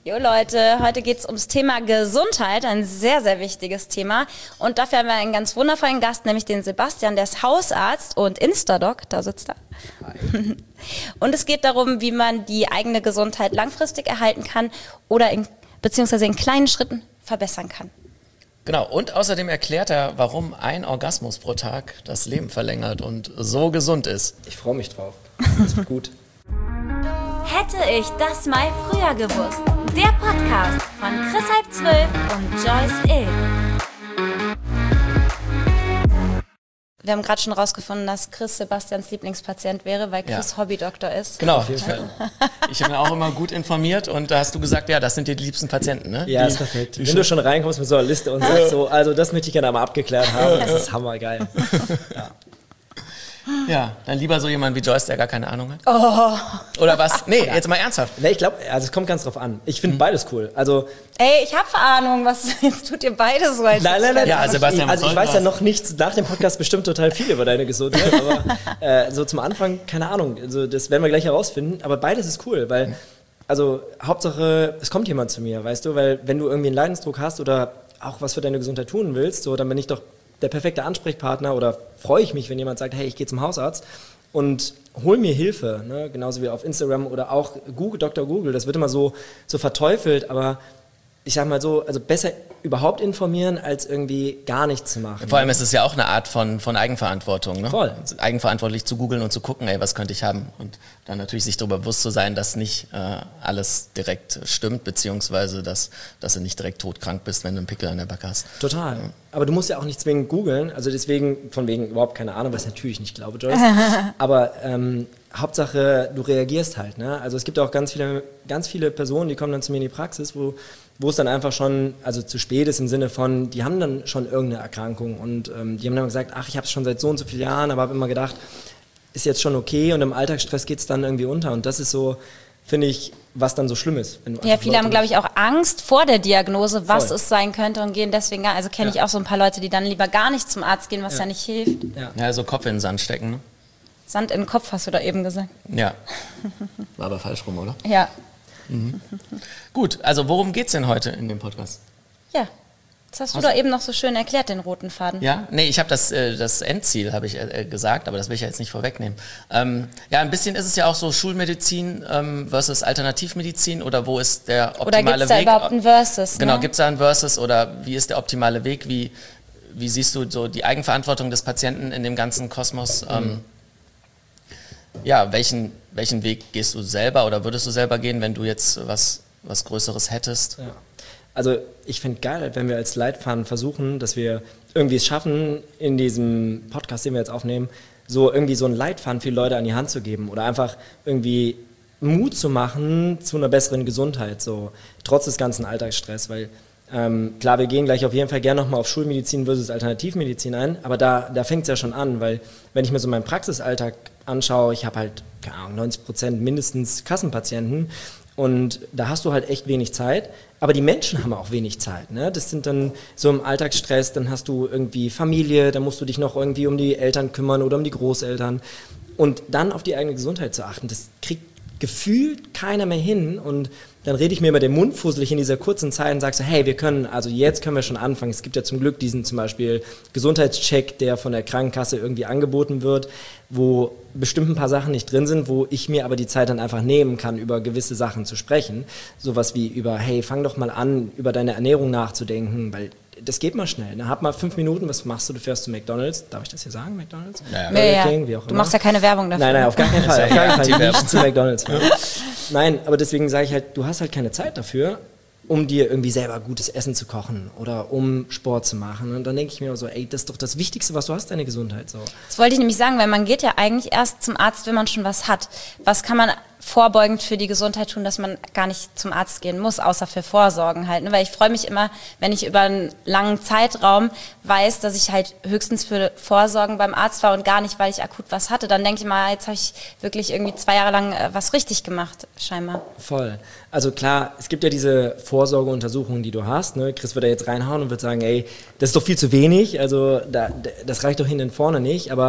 Jo Leute, heute geht es ums Thema Gesundheit, ein sehr, sehr wichtiges Thema. Und dafür haben wir einen ganz wundervollen Gast, nämlich den Sebastian, der ist Hausarzt und Instadoc, da sitzt er. Hi. Und es geht darum, wie man die eigene Gesundheit langfristig erhalten kann oder beziehungsweise in kleinen Schritten verbessern kann. Genau, und außerdem erklärt er, warum ein Orgasmus pro Tag das Leben verlängert und so gesund ist. Ich freue mich drauf. Das wird gut. Hätte ich das mal früher gewusst. Der Podcast von Chris Halb 12 und Joyce Ill. Wir haben gerade schon rausgefunden, dass Chris Sebastians Lieblingspatient wäre, weil Chris Hobbydoktor ist. Genau, ich habe mir auch immer gut informiert und da hast du gesagt, ja, das sind die liebsten Patienten, ne? Ja, ist perfekt. Wenn du schon reinkommst mit so einer Liste und sagst so, also das möchte ich gerne einmal abgeklärt haben, das ist hammergeil. Ja, dann lieber so jemand wie Joyce, der gar keine Ahnung hat. Oh. Oder was? Nee, jetzt mal ernsthaft. Nee, ich glaube, also es kommt ganz drauf an. Ich finde beides cool. Also ey, ich habe Ahnung, jetzt tut ihr beide so. Nein. Ja, Sebastian, ich weiß ja noch nichts, nach dem Podcast bestimmt total viel über deine Gesundheit, aber so zum Anfang, keine Ahnung, also das werden wir gleich herausfinden, aber beides ist cool, weil, also Hauptsache, es kommt jemand zu mir, weißt du, weil wenn du irgendwie einen Leidensdruck hast oder auch was für deine Gesundheit tun willst, so, dann bin ich doch der perfekte Ansprechpartner oder freue ich mich, wenn jemand sagt, hey, ich gehe zum Hausarzt und hol mir Hilfe, ne? Genauso wie auf Instagram oder auch Google, Dr. Google, das wird immer so verteufelt, aber ich sag mal so, also besser überhaupt informieren, als irgendwie gar nichts zu machen. Vor allem ist es ja auch eine Art von Eigenverantwortung, ne? Voll. Eigenverantwortlich zu googeln und zu gucken, ey, was könnte ich haben? Und dann natürlich sich darüber bewusst zu sein, dass nicht alles direkt stimmt, beziehungsweise dass du nicht direkt todkrank bist, wenn du einen Pickel an der Backe hast. Total. Ja. Aber du musst ja auch nicht zwingend googeln, also deswegen, von wegen überhaupt keine Ahnung, was ich natürlich nicht glaube, Joyce. Aber Hauptsache, du reagierst halt, ne? Also es gibt auch ganz viele Personen, die kommen dann zu mir in die Praxis, wo es dann einfach schon, also zu spät ist im Sinne von, die haben dann schon irgendeine Erkrankung und die haben dann gesagt, ach, ich habe es schon seit so und so vielen Jahren, aber habe immer gedacht, ist jetzt schon okay und im Alltagsstress geht es dann irgendwie unter und das ist so, finde ich, was dann so schlimm ist. Ja, viele haben, glaube ich, auch Angst vor der Diagnose, was es sein könnte und gehen deswegen gar, also kenne ich auch so ein paar Leute, die dann lieber gar nicht zum Arzt gehen, was ja nicht hilft. Ja, so Kopf in den Sand stecken, ne? Sand in den Kopf, hast du da eben gesagt. Ja. War aber falsch rum, oder? Ja. Mhm. Gut, also worum geht's denn heute in dem Podcast? Ja, das hast du doch eben noch so schön erklärt, den roten Faden. Ja, nee, ich habe das Endziel, habe ich gesagt, aber das will ich ja jetzt nicht vorwegnehmen. Ja, ein bisschen ist es ja auch so Schulmedizin versus Alternativmedizin oder wo ist der optimale Weg? Oder gibt es da überhaupt ein Versus? Genau, gibt es da ein Versus oder wie ist der optimale Weg? Wie siehst du so die Eigenverantwortung des Patienten in dem ganzen Kosmos? Ja, welchen Weg gehst du selber oder würdest du selber gehen, wenn du jetzt was Größeres hättest? Ja. Also ich finde geil, wenn wir als Leitfaden versuchen, dass wir irgendwie es schaffen, in diesem Podcast, den wir jetzt aufnehmen, so irgendwie so einen Leitfaden für die Leute an die Hand zu geben oder einfach irgendwie Mut zu machen zu einer besseren Gesundheit, so trotz des ganzen Alltagsstress, weil klar, wir gehen gleich auf jeden Fall gerne nochmal auf Schulmedizin versus Alternativmedizin ein, aber da fängt es ja schon an, weil wenn ich mir so meinen Praxisalltag anschaue, ich habe halt, keine Ahnung, 90% mindestens Kassenpatienten und da hast du halt echt wenig Zeit, aber die Menschen haben auch wenig Zeit, ne? Das sind dann so im Alltagsstress, dann hast du irgendwie Familie, dann musst du dich noch irgendwie um die Eltern kümmern oder um die Großeltern und dann auf die eigene Gesundheit zu achten, das kriegt gefühlt keiner mehr hin und dann rede ich mir immer den Mund fusselig in dieser kurzen Zeit und sage so, hey, jetzt können wir schon anfangen. Es gibt ja zum Glück diesen zum Beispiel Gesundheitscheck, der von der Krankenkasse irgendwie angeboten wird, wo bestimmt ein paar Sachen nicht drin sind, wo ich mir aber die Zeit dann einfach nehmen kann, über gewisse Sachen zu sprechen. Sowas wie über, hey, fang doch mal an, über deine Ernährung nachzudenken, weil das geht mal schnell. Ne? Hab mal 5 Minuten, was machst du? Du fährst zu McDonald's. Darf ich das hier sagen, McDonald's? Ja. King, wie auch immer. Du machst ja keine Werbung dafür. Nein, auf gar keinen Fall. Auf gar keinen Fall nicht zu McDonald's. Nein, aber deswegen sage ich halt, du hast halt keine Zeit dafür, um dir irgendwie selber gutes Essen zu kochen oder um Sport zu machen. Und dann denke ich mir so, ey, das ist doch das Wichtigste, was du hast, deine Gesundheit. So. Das wollte ich nämlich sagen, weil man geht ja eigentlich erst zum Arzt, wenn man schon was hat. Was kann man vorbeugend für die Gesundheit tun, dass man gar nicht zum Arzt gehen muss, außer für Vorsorgen halt. Ne? Weil ich freue mich immer, wenn ich über einen langen Zeitraum weiß, dass ich halt höchstens für Vorsorgen beim Arzt war und gar nicht, weil ich akut was hatte. Dann denke ich mal, jetzt habe ich wirklich irgendwie 2 Jahre lang was richtig gemacht, scheinbar. Voll. Also klar, es gibt ja diese Vorsorgeuntersuchungen, die du hast. Ne? Chris wird da jetzt reinhauen und wird sagen, ey, das ist doch viel zu wenig, also das reicht doch hinten und vorne nicht. Aber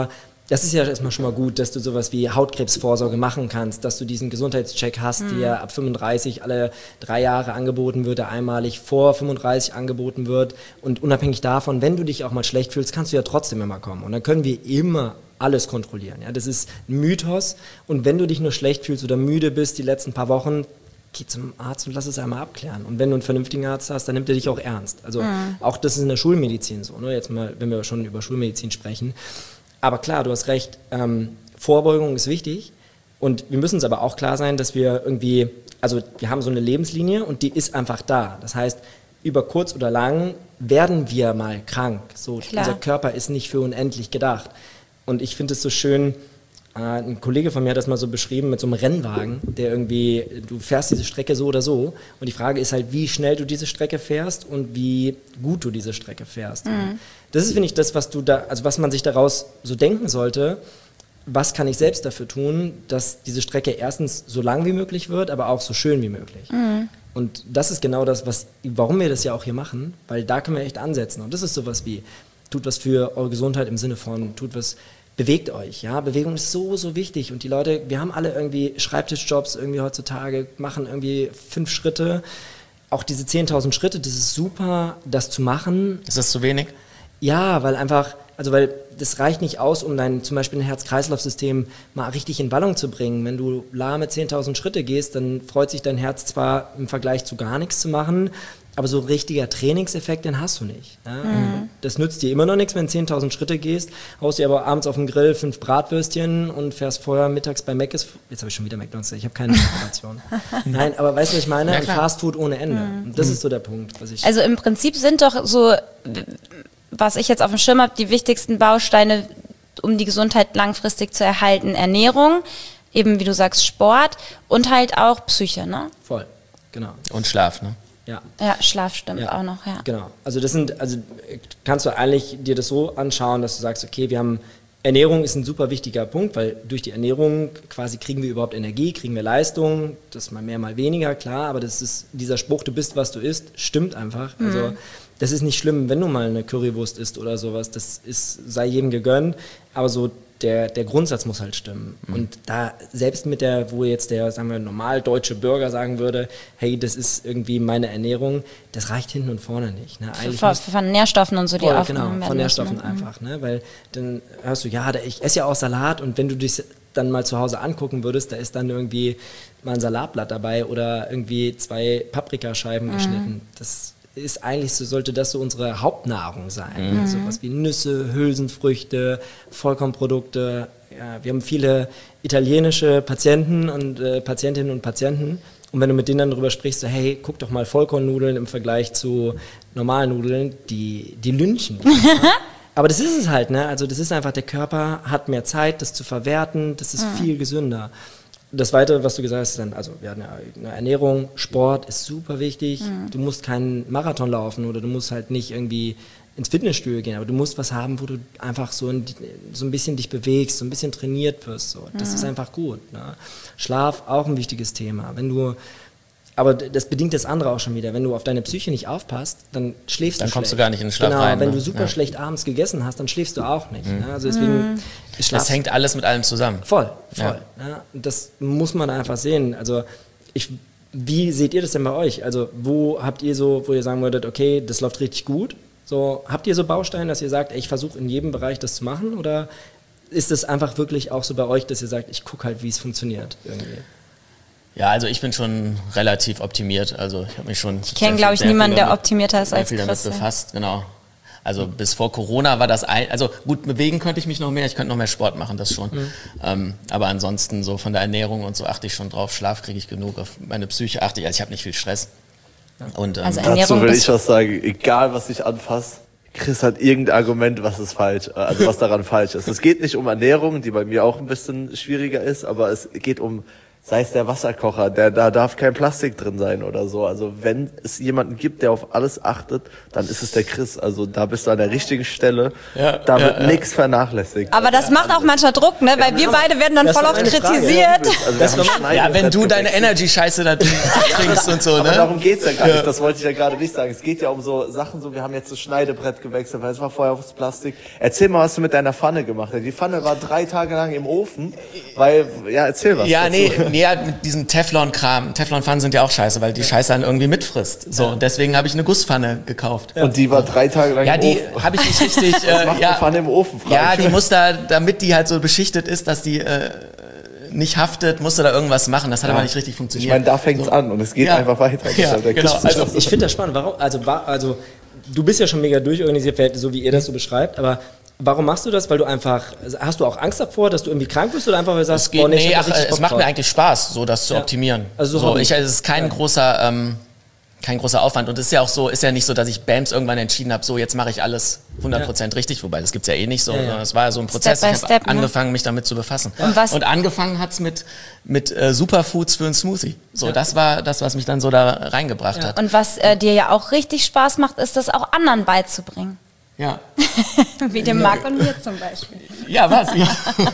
das ist ja erstmal schon mal gut, dass du sowas wie Hautkrebsvorsorge machen kannst, dass du diesen Gesundheitscheck hast, der ab 35 alle 3 Jahre angeboten wird, der einmalig vor 35 angeboten wird. Und unabhängig davon, wenn du dich auch mal schlecht fühlst, kannst du ja trotzdem immer kommen. Und dann können wir immer alles kontrollieren. Ja? Das ist ein Mythos. Und wenn du dich nur schlecht fühlst oder müde bist die letzten paar Wochen, geh zum Arzt und lass es einmal abklären. Und wenn du einen vernünftigen Arzt hast, dann nimmt er dich auch ernst. Also auch das ist in der Schulmedizin so. Ne? Jetzt mal, wenn wir schon über Schulmedizin sprechen. Aber klar, du hast recht, Vorbeugung ist wichtig und wir müssen uns aber auch klar sein, dass wir irgendwie, also wir haben so eine Lebenslinie und die ist einfach da. Das heißt, über kurz oder lang werden wir mal krank. So, unser Körper ist nicht für unendlich gedacht. Und ich finde es so schön, ein Kollege von mir hat das mal so beschrieben mit so einem Rennwagen, der irgendwie, du fährst diese Strecke so oder so und die Frage ist halt, wie schnell du diese Strecke fährst und wie gut du diese Strecke fährst. Das ist, finde ich, das, was du da, also was man sich daraus so denken sollte, was kann ich selbst dafür tun, dass diese Strecke erstens so lang wie möglich wird, aber auch so schön wie möglich. Und das ist genau das, warum wir das ja auch hier machen, weil da können wir echt ansetzen. Und das ist sowas wie, tut was für eure Gesundheit im Sinne von, bewegt euch, ja, Bewegung ist so, so wichtig und die Leute, wir haben alle irgendwie Schreibtischjobs irgendwie heutzutage, machen irgendwie 5 Schritte, auch diese 10.000 Schritte, das ist super, das zu machen. Ist das zu wenig? Ja, weil das reicht nicht aus, um zum Beispiel ein Herz-Kreislauf-System mal richtig in Ballung zu bringen. Wenn du lahme 10.000 Schritte gehst, dann freut sich dein Herz zwar im Vergleich zu gar nichts zu machen, aber so ein richtiger Trainingseffekt, den hast du nicht. Ja? Das nützt dir immer noch nichts, wenn du 10.000 Schritte gehst, haust dir aber abends auf dem Grill 5 Bratwürstchen und fährst vorher mittags bei Mc's. Jetzt habe ich schon wieder McDonald's, ich habe keine Information. Nein, aber weißt du, was ich meine? Ja, Fast Food ohne Ende. Und das ist so der Punkt. Also im Prinzip sind doch so, was ich jetzt auf dem Schirm habe, die wichtigsten Bausteine, um die Gesundheit langfristig zu erhalten, Ernährung, eben wie du sagst Sport und halt auch Psyche, ne? Voll, genau. Und Schlaf, ne? Ja, Schlaf stimmt auch noch, ja. Genau. Also kannst du eigentlich dir das so anschauen, dass du sagst, okay, Ernährung ist ein super wichtiger Punkt, weil durch die Ernährung quasi kriegen wir überhaupt Energie, kriegen wir Leistung, das ist mal mehr, mal weniger, klar, aber das ist dieser Spruch, du bist, was du isst, stimmt einfach. Also das ist nicht schlimm, wenn du mal eine Currywurst isst oder sowas, sei jedem gegönnt, aber so der Grundsatz muss halt stimmen. Und da, selbst wo jetzt der, sagen wir, normal deutsche Bürger sagen würde, hey, das ist irgendwie meine Ernährung, das reicht hinten und vorne nicht. Ne? Von Nährstoffen und so, die aufgenommen werden. Genau, von Nährstoffen einfach. Ne? Weil dann hörst du, ich esse ja auch Salat und wenn du dich dann mal zu Hause angucken würdest, da ist dann irgendwie mal ein Salatblatt dabei oder irgendwie 2 Paprikascheiben geschnitten. Das ist eigentlich sollte das so unsere Hauptnahrung sein. So was wie Nüsse, Hülsenfrüchte, Vollkornprodukte. Ja, wir haben viele italienische Patienten und Patientinnen und Patienten. Und wenn du mit denen dann darüber sprichst, so, hey, guck doch mal Vollkornnudeln im Vergleich zu normalen Nudeln, die lynchen. Aber das ist es halt, ne? Also das ist einfach, der Körper hat mehr Zeit, das zu verwerten, das ist viel gesünder. Das Weitere, was du gesagt hast, wir hatten ja eine Ernährung, Sport ist super wichtig. Du musst keinen Marathon laufen oder du musst halt nicht irgendwie ins Fitnessstudio gehen, aber du musst was haben, wo du einfach so ein bisschen dich bewegst, so ein bisschen trainiert wirst. So. Das ist einfach gut. Ne? Schlaf, auch ein wichtiges Thema. Aber das bedingt das andere auch schon wieder. Wenn du auf deine Psyche nicht aufpasst, dann schläfst du schlecht. Dann kommst du gar nicht in den Schlaf rein. Wenn du super schlecht abends gegessen hast, dann schläfst du auch nicht. Ne? Also deswegen das hängt alles mit allem zusammen. Voll. Ja. Ne? Das muss man einfach sehen. Also wie seht ihr das denn bei euch? Also wo habt ihr wo ihr sagen würdet, okay, das läuft richtig gut? So, habt ihr so Bausteine, dass ihr sagt, ich versuche in jedem Bereich das zu machen? Oder ist es einfach wirklich auch so bei euch, dass ihr sagt, ich gucke halt, wie es funktioniert irgendwie? Ja, also ich bin schon relativ optimiert. Also ich habe mich schon. Ich kenne, glaube ich, niemanden, der optimierter ist als Chris. Damit befasst, genau. Also bis vor Corona war das also gut, bewegen könnte ich mich noch mehr, ich könnte noch mehr Sport machen, das schon. Aber ansonsten so von der Ernährung und so achte ich schon drauf, Schlaf kriege ich genug, auf meine Psyche achte ich, also ich habe nicht viel Stress. Und, also dazu will ich was sagen, egal was ich anfasse, Chris hat irgendein Argument, was daran falsch ist. Es geht nicht um Ernährung, die bei mir auch ein bisschen schwieriger ist, aber es geht um sei es der Wasserkocher, da darf kein Plastik drin sein oder so. Also wenn es jemanden gibt, der auf alles achtet, dann ist es der Chris. Also da bist du an der richtigen Stelle. Da wird nichts vernachlässigt. Aber das macht auch manchmal Druck, ne? Weil wir beide werden dann voll oft kritisiert. Ja, wenn du deine Energy-Scheiße da trinkst und so, aber ne? darum geht's ja gar nicht. Das wollte ich ja gerade nicht sagen. Es geht ja um so Sachen, so wir haben jetzt das Schneidebrett gewechselt, weil es war vorher aufs Plastik. Erzähl mal, was du mit deiner Pfanne gemacht hast. Die Pfanne war 3 Tage lang im Ofen, weil, erzähl was dazu. Mit diesem Teflon-Kram. Teflon-Pfannen sind ja auch scheiße, weil die Scheiße dann irgendwie mitfrisst. So, und deswegen habe ich eine Gusspfanne gekauft. Und die war 3 Tage lang im Ofen. Ja, die habe ich nicht richtig... Was macht eine Pfanne im Ofen? Ja, die muss da, damit die halt so beschichtet ist, dass die nicht haftet, musste da irgendwas machen. Das hat aber nicht richtig funktioniert. Ich meine, da fängt's an und es geht einfach weiter. Genau. Also ich finde das spannend. Warum? Also du bist ja schon mega durchorganisiert, so wie ihr das so beschreibt, aber warum machst du das? Weil du einfach, hast du auch Angst davor, dass du irgendwie krank bist oder einfach, weil du sagst, es macht mir eigentlich Spaß, so das zu optimieren. Also es ist kein großer Aufwand und es ist ja auch so, ist ja nicht so, dass ich BAMS irgendwann entschieden habe, so jetzt mache ich alles 100% richtig, wobei das gibt's ja eh nicht so, es war ja so ein Prozess, ich habe angefangen, mich damit zu befassen. Und angefangen hat's mit Superfoods für einen Smoothie. So, das war das, was mich dann so da reingebracht hat. Und was dir ja auch richtig Spaß macht, ist das auch anderen beizubringen. Ja. Wie dem Marc und mir zum Beispiel. Ja, was? Ja,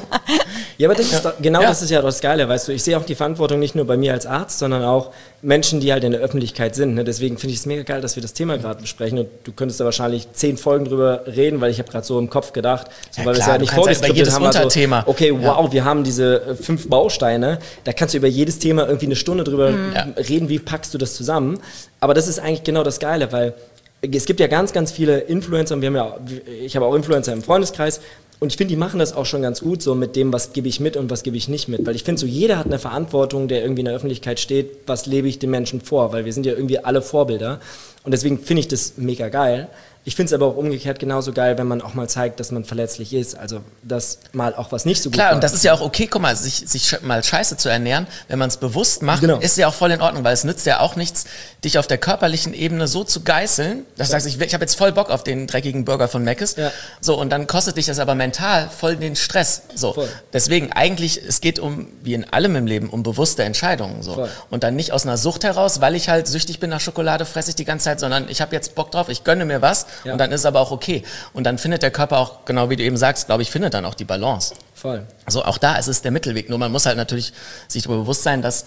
ja, aber das ist doch, das ist ja das Geile, weißt du, ich sehe auch die Verantwortung nicht nur bei mir als Arzt, sondern auch Menschen, die halt in der Öffentlichkeit sind. Ne? Deswegen finde ich es mega geil, dass wir das Thema gerade besprechen und du könntest da wahrscheinlich 10 Folgen drüber reden, weil ich habe gerade so im Kopf gedacht, weil wir es ja nicht vorgeskriptet haben. Unterthema. Okay, wow, wir haben diese 5 Bausteine, da kannst du über jedes Thema irgendwie eine Stunde drüber reden, wie packst du das zusammen. Aber das ist eigentlich genau das Geile, weil es gibt ja ganz, ganz viele Influencer und ich habe auch Influencer im Freundeskreis und ich finde, die machen das auch schon ganz gut so mit dem, was gebe ich mit und was gebe ich nicht mit, weil ich finde so, jeder hat eine Verantwortung, der irgendwie in der Öffentlichkeit steht, was lebe ich den Menschen vor, weil wir sind ja irgendwie alle Vorbilder und deswegen finde ich das mega geil. Ich finde es aber auch umgekehrt genauso geil, wenn man auch mal zeigt, dass man verletzlich ist. Also, dass mal auch was nicht so gut Klar, und das ist ja auch okay, guck mal, sich mal scheiße zu ernähren, wenn man es bewusst macht, ist ja auch voll in Ordnung, weil es nützt ja auch nichts, dich auf der körperlichen Ebene so zu geißeln, dass du sagst, ich habe jetzt voll Bock auf den dreckigen Burger von Mc's. Ja. So, und dann kostet dich das aber mental voll den Stress. So. Voll. Deswegen eigentlich, es geht wie in allem im Leben, um bewusste Entscheidungen. So. Voll. Und dann nicht aus einer Sucht heraus, weil ich halt süchtig bin nach Schokolade, fresse ich die ganze Zeit, sondern ich habe jetzt Bock drauf, ich gönne mir was. Ja. Und dann ist es aber auch okay. Und dann findet der Körper auch, genau wie du eben sagst, glaube ich, findet dann auch die Balance. Voll. Also auch da ist es der Mittelweg. Nur man muss halt natürlich sich darüber bewusst sein, dass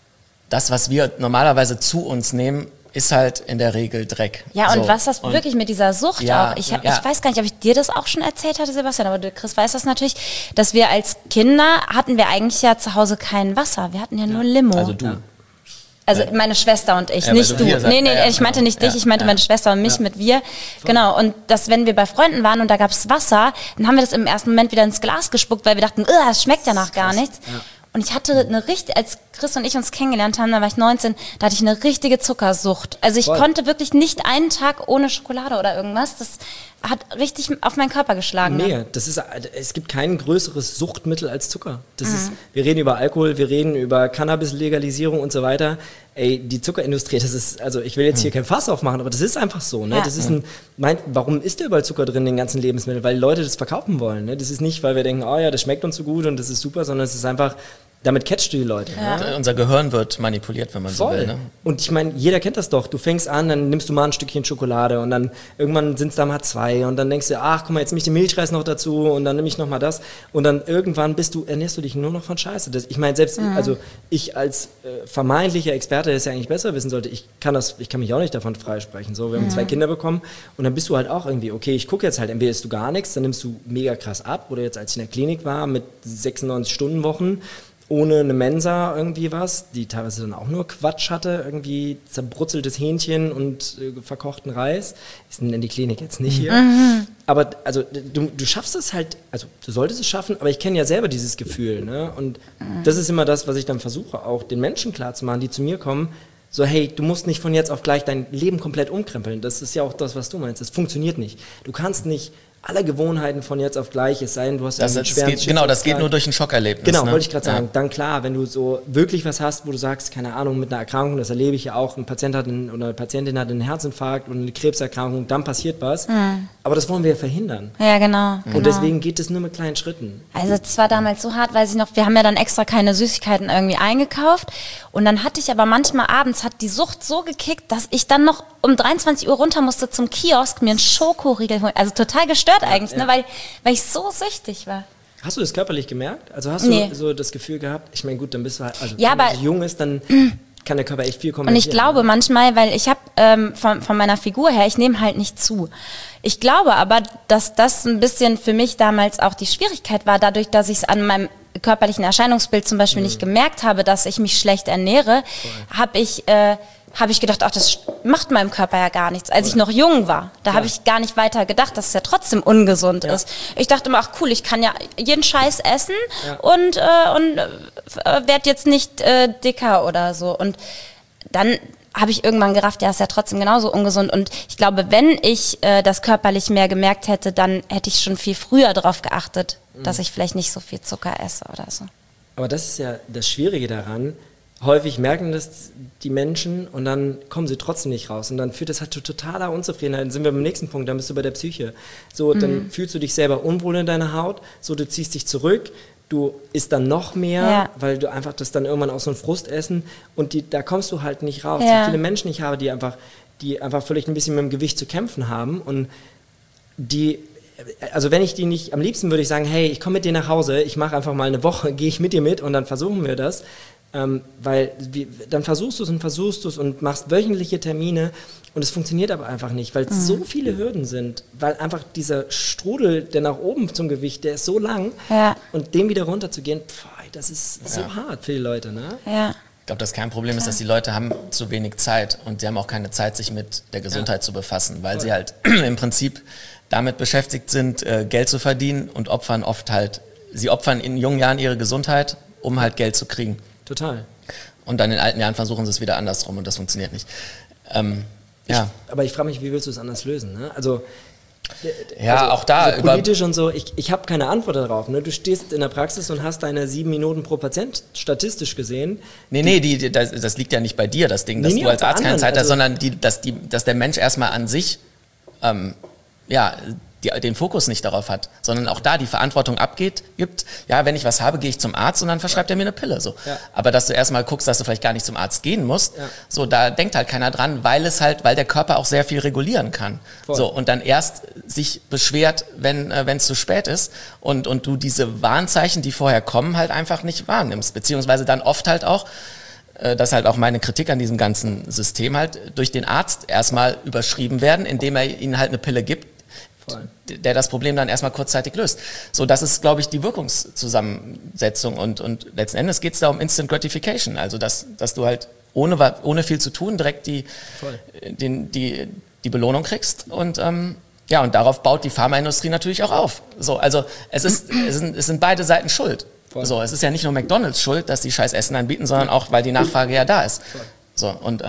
das, was wir normalerweise zu uns nehmen, ist halt in der Regel Dreck. Ja, und was das wirklich mit dieser Sucht auch, ich weiß gar nicht, ob ich dir das auch schon erzählt hatte, Sebastian, aber Chris weiß das natürlich, dass wir als Kinder hatten wir eigentlich ja zu Hause kein Wasser, wir hatten ja nur Limo. Also du. Also meine Schwester und ich, nicht du. Nee, ich meinte nicht dich, ich meinte meine Schwester und mich mit wir. Genau, und dass wenn wir bei Freunden waren und da gab es Wasser, dann haben wir das im ersten Moment wieder ins Glas gespuckt, weil wir dachten, es schmeckt ja nach gar nichts. Ja. Und ich hatte als Chris und ich uns kennengelernt haben, da war ich 19, da hatte ich eine richtige Zuckersucht. Also ich konnte wirklich nicht einen Tag ohne Schokolade oder irgendwas. Das hat richtig auf meinen Körper geschlagen. Nee, es gibt kein größeres Suchtmittel als Zucker. Wir reden über Alkohol, wir reden über Cannabis-Legalisierung und so weiter. Ey, die Zuckerindustrie, das ist, also ich will jetzt hier kein Fass aufmachen, aber das ist einfach so. Ne? Ja. Das ist warum ist da überall Zucker drin in den ganzen Lebensmitteln? Weil Leute das verkaufen wollen. Ne? Das ist nicht, weil wir denken, oh ja, das schmeckt uns so gut und das ist super, sondern es ist einfach, damit catchst du die Leute. Ja. Ne? Unser Gehirn wird manipuliert, wenn man so will. Ne? Und ich meine, jeder kennt das doch. Du fängst an, dann nimmst du mal ein Stückchen Schokolade und dann irgendwann sind es da mal 2 und dann denkst du, ach guck mal, jetzt nehme ich den Milchreis noch dazu und dann nehme ich noch mal das und dann irgendwann ernährst du dich nur noch von Scheiße. Ich meine, selbst also ich als vermeintlicher Experte, der es ja eigentlich besser wissen sollte, ich kann mich auch nicht davon freisprechen. So, wir haben 2 Kinder bekommen und dann bist du halt auch irgendwie, okay, ich gucke jetzt halt, entweder isst du gar nichts, dann nimmst du mega krass ab oder jetzt als ich in der Klinik war mit 96-Stunden-Wochen, ohne eine Mensa irgendwie was, die teilweise dann auch nur Quatsch hatte, irgendwie zerbrutzeltes Hähnchen und verkochten Reis. Ich nenne die Klinik jetzt nicht hier. Aber also du schaffst es halt, also du solltest es schaffen, aber ich kenne ja selber dieses Gefühl. Ne? Und das ist immer das, was ich dann versuche, auch den Menschen klarzumachen, die zu mir kommen, so hey, du musst nicht von jetzt auf gleich dein Leben komplett umkrempeln. Das ist ja auch das, was du meinst. Das funktioniert nicht. Du kannst nicht alle Gewohnheiten von jetzt auf gleich, es sei denn, du hast einen das geht nur durch ein Schockerlebnis. Genau, ne? wollte ich gerade sagen. Dann klar, wenn du so wirklich was hast, wo du sagst, keine Ahnung, mit einer Erkrankung, das erlebe ich ja auch, ein Patient hat oder eine Patientin hat einen Herzinfarkt und eine Krebserkrankung, dann passiert was. Aber das wollen wir ja verhindern. Ja, genau. Und deswegen geht es nur mit kleinen Schritten. Also das war damals so hart, weiß ich noch, wir haben ja dann extra keine Süßigkeiten irgendwie eingekauft und dann hatte ich aber manchmal abends, hat die Sucht so gekickt, dass ich dann noch um 23 Uhr runter musste zum Kiosk, mir einen Schokoriegel holen. Also total gestört eigentlich, ne, weil ich so süchtig war. Hast du das körperlich gemerkt? Also hast du so das Gefühl gehabt, ich meine, gut, dann bist du halt, also ja, wenn man so jung ist, dann kann der Körper echt viel kompensieren. Und ich glaube manchmal, weil ich habe von meiner Figur her, ich nehme halt nicht zu. Ich glaube aber, dass das ein bisschen für mich damals auch die Schwierigkeit war, dadurch, dass ich es an meinem körperlichen Erscheinungsbild zum Beispiel nicht gemerkt habe, dass ich mich schlecht ernähre, habe ich gedacht, ach, das macht meinem Körper ja gar nichts. Als ich noch jung war, da habe ich gar nicht weiter gedacht, dass es ja trotzdem ungesund ist. Ich dachte immer, ach cool, ich kann ja jeden Scheiß essen und werde jetzt nicht dicker oder so. Und dann habe ich irgendwann gerafft, ja, ist ja trotzdem genauso ungesund. Und ich glaube, wenn ich das körperlich mehr gemerkt hätte, dann hätte ich schon viel früher darauf geachtet, dass ich vielleicht nicht so viel Zucker esse oder so. Aber das ist ja das Schwierige daran. Häufig merken das die Menschen und dann kommen sie trotzdem nicht raus. Und dann führt das halt zu totaler Unzufriedenheit. Dann sind wir beim nächsten Punkt, dann bist du bei der Psyche. So, dann fühlst du dich selber unwohl in deiner Haut, so, du ziehst dich zurück, du isst dann noch mehr, weil du einfach das dann irgendwann auch so ein Frustessen und da kommst du halt nicht raus. Ja. Viele Menschen, ich habe, die einfach vielleicht ein bisschen mit dem Gewicht zu kämpfen haben und also wenn ich die nicht, am liebsten würde ich sagen, hey, ich komme mit dir nach Hause, ich mache einfach mal eine Woche, gehe ich mit dir mit und dann versuchen wir das. Weil dann versuchst du es und machst wöchentliche Termine und es funktioniert aber einfach nicht, weil es so viele Hürden sind, weil einfach dieser Strudel, der nach oben zum Gewicht, der ist so lang und dem wieder runterzugehen, das ist so hart für die Leute, ne? Ja. Ich glaube, das Kernproblem ist, dass die Leute haben zu wenig Zeit und sie haben auch keine Zeit, sich mit der Gesundheit zu befassen, weil sie halt im Prinzip damit beschäftigt sind, Geld zu verdienen und sie opfern in jungen Jahren ihre Gesundheit, um halt Geld zu kriegen. Total. Und dann in alten Jahren versuchen sie es wieder andersrum und das funktioniert nicht. Aber ich frage mich, wie willst du es anders lösen? Ne? Also auch da. Also politisch und so, ich habe keine Antwort darauf. Ne? Du stehst in der Praxis und hast deine 7 Minuten pro Patient statistisch gesehen. Das liegt ja nicht bei dir, das Ding, dass du als Arzt keine Zeit hast, sondern dass der Mensch erstmal an sich den Fokus nicht darauf hat, sondern auch da die Verantwortung gibt, wenn ich was habe, gehe ich zum Arzt und dann verschreibt er mir eine Pille. So. Ja. Aber dass du erstmal guckst, dass du vielleicht gar nicht zum Arzt gehen musst, so, da denkt halt keiner dran, weil der Körper auch sehr viel regulieren kann. So, und dann erst sich beschwert, wenn es zu spät ist und du diese Warnzeichen, die vorher kommen, halt einfach nicht wahrnimmst. Beziehungsweise dann oft halt auch, das ist halt auch meine Kritik an diesem ganzen System, halt durch den Arzt erstmal überschrieben werden, indem er ihnen halt eine Pille gibt, der das Problem dann erstmal kurzzeitig löst. So, das ist, glaube ich, die Wirkungszusammensetzung und letzten Endes geht es da um Instant Gratification, also dass du halt ohne viel zu tun direkt die Belohnung kriegst und und darauf baut die Pharmaindustrie natürlich auch auf. So, also es sind beide Seiten schuld. So, es ist ja nicht nur McDonald's schuld, dass die scheiß Essen anbieten, sondern auch, weil die Nachfrage ja da ist. So, und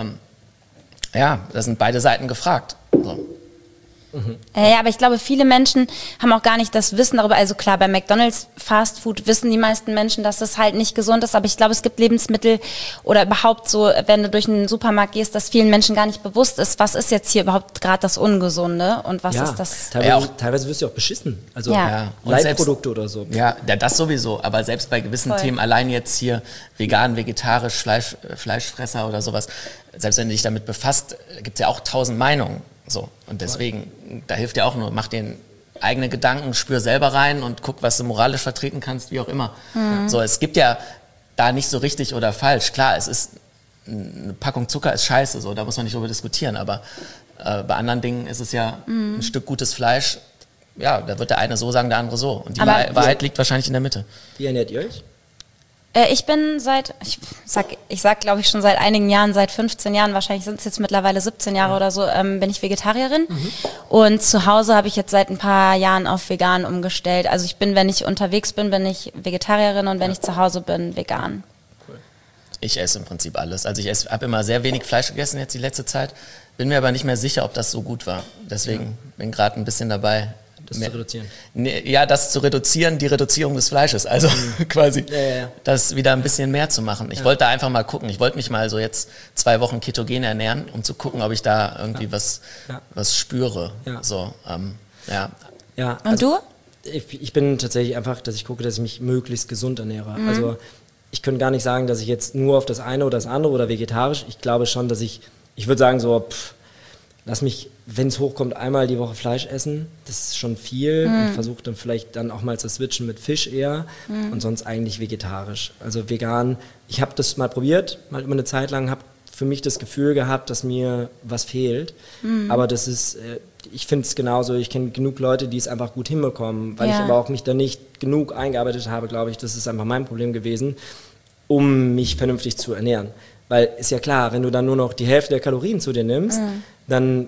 da sind beide Seiten gefragt. So. Ja, aber ich glaube, viele Menschen haben auch gar nicht das Wissen darüber. Also klar, bei McDonald's Fast Food wissen die meisten Menschen, dass das halt nicht gesund ist. Aber ich glaube, es gibt Lebensmittel oder überhaupt so, wenn du durch einen Supermarkt gehst, dass vielen Menschen gar nicht bewusst ist, was ist jetzt hier überhaupt gerade das Ungesunde und was ist das. Teilweise wirst du auch beschissen. Also Leitprodukte oder so. Ja, das sowieso. Aber selbst bei gewissen Themen, allein jetzt hier vegan, vegetarisch, Fleischfresser oder sowas, selbst wenn du dich damit befasst, gibt es ja auch 1000 Meinungen. So, und deswegen, da hilft ja auch nur, mach dir eigene Gedanken, spür selber rein und guck, was du moralisch vertreten kannst, wie auch immer. So, es gibt ja da nicht so richtig oder falsch. Klar, eine Packung Zucker ist scheiße, so, da muss man nicht drüber diskutieren, aber bei anderen Dingen ist es ja ein Stück gutes Fleisch, da wird der eine so sagen, der andere so. Und die Wahrheit liegt wahrscheinlich in der Mitte. Wie ernährt ihr euch? Ich bin ich sag glaube ich schon seit einigen Jahren, seit 15 Jahren, wahrscheinlich sind es jetzt mittlerweile 17 Jahre oder so, bin ich Vegetarierin. Und zu Hause habe ich jetzt seit ein paar Jahren auf vegan umgestellt. Also wenn ich unterwegs bin ich Vegetarierin und wenn ich zu Hause bin, vegan. Cool. Ich esse im Prinzip alles. Also ich habe immer sehr wenig Fleisch gegessen jetzt die letzte Zeit, bin mir aber nicht mehr sicher, ob das so gut war. Deswegen bin gerade ein bisschen dabei, das zu reduzieren. Ja, das zu reduzieren, die Reduzierung des Fleisches, also quasi das wieder ein bisschen mehr zu machen. Ich wollte da einfach mal gucken. Ich wollte mich mal so jetzt 2 Wochen ketogen ernähren, um zu gucken, ob ich da irgendwie was spüre. Ja. So, Ja, Und du? Ich bin tatsächlich einfach, dass ich gucke, dass ich mich möglichst gesund ernähre. Also ich könnte gar nicht sagen, dass ich jetzt nur auf das eine oder das andere oder vegetarisch. Ich glaube schon, dass ich würde sagen so, lass mich, wenn es hochkommt, einmal die Woche Fleisch essen. Das ist schon viel und versuche dann vielleicht dann auch mal zu switchen mit Fisch eher und sonst eigentlich vegetarisch. Also vegan, ich habe das mal probiert, mal immer eine Zeit lang, habe für mich das Gefühl gehabt, dass mir was fehlt. Aber das ist, ich finde es genauso, ich kenne genug Leute, die es einfach gut hinbekommen, weil ich aber auch mich da nicht genug eingearbeitet habe, glaube ich, das ist einfach mein Problem gewesen, um mich vernünftig zu ernähren. Weil ist ja klar, wenn du dann nur noch die Hälfte der Kalorien zu dir nimmst, dann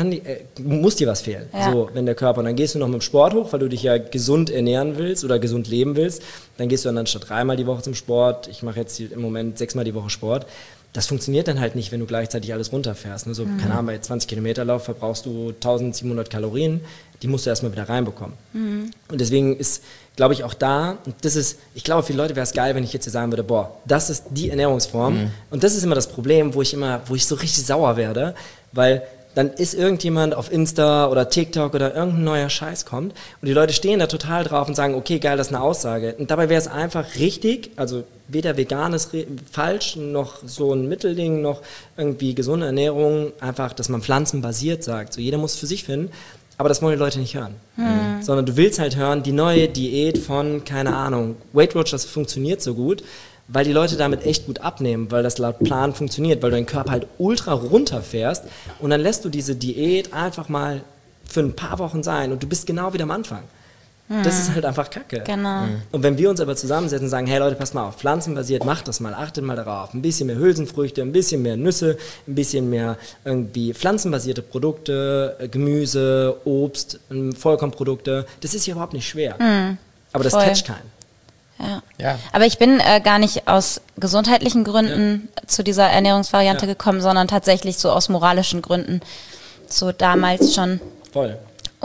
muss dir was fehlen. Ja. So, wenn der Körper, und dann gehst du noch mit dem Sport hoch, weil du dich ja gesund ernähren willst oder gesund leben willst, dann gehst du dann anstatt 3-mal die Woche zum Sport, ich mache jetzt im Moment 6-mal die Woche Sport. Das funktioniert dann halt nicht, wenn du gleichzeitig alles runterfährst. Ne? So, keine Ahnung, bei 20 Kilometer Lauf verbrauchst du 1700 Kalorien, die musst du erstmal wieder reinbekommen. Und deswegen ist, glaube ich, auch da, und das ist, ich glaube, für viele Leute wäre es geil, wenn ich jetzt hier sagen würde, boah, das ist die Ernährungsform. Und das ist immer das Problem, wo ich so richtig sauer werde, weil dann ist irgendjemand auf Insta oder TikTok oder irgendein neuer Scheiß kommt und die Leute stehen da total drauf und sagen, okay, geil, das ist eine Aussage. Und dabei wäre es einfach richtig, also weder vegan ist falsch, noch so ein Mittelding, noch irgendwie gesunde Ernährung, einfach, dass man pflanzenbasiert sagt. So, jeder muss es für sich finden, aber das wollen die Leute nicht hören. Sondern du willst halt hören, die neue Diät von, keine Ahnung, Weight Watchers funktioniert so gut, weil die Leute damit echt gut abnehmen, weil das laut Plan funktioniert, weil du deinen Körper halt ultra runterfährst und dann lässt du diese Diät einfach mal für ein paar Wochen sein und du bist genau wieder am Anfang. Das ist halt einfach Kacke. Genau. Und wenn wir uns aber zusammensetzen und sagen, hey Leute, passt mal auf, pflanzenbasiert, macht das mal, achtet mal darauf, ein bisschen mehr Hülsenfrüchte, ein bisschen mehr Nüsse, ein bisschen mehr irgendwie pflanzenbasierte Produkte, Gemüse, Obst, Vollkornprodukte, das ist ja überhaupt nicht schwer. Aber das catcht keinen. Ja. Aber ich bin gar nicht aus gesundheitlichen Gründen zu dieser Ernährungsvariante gekommen, sondern tatsächlich so aus moralischen Gründen. So damals schon. Voll.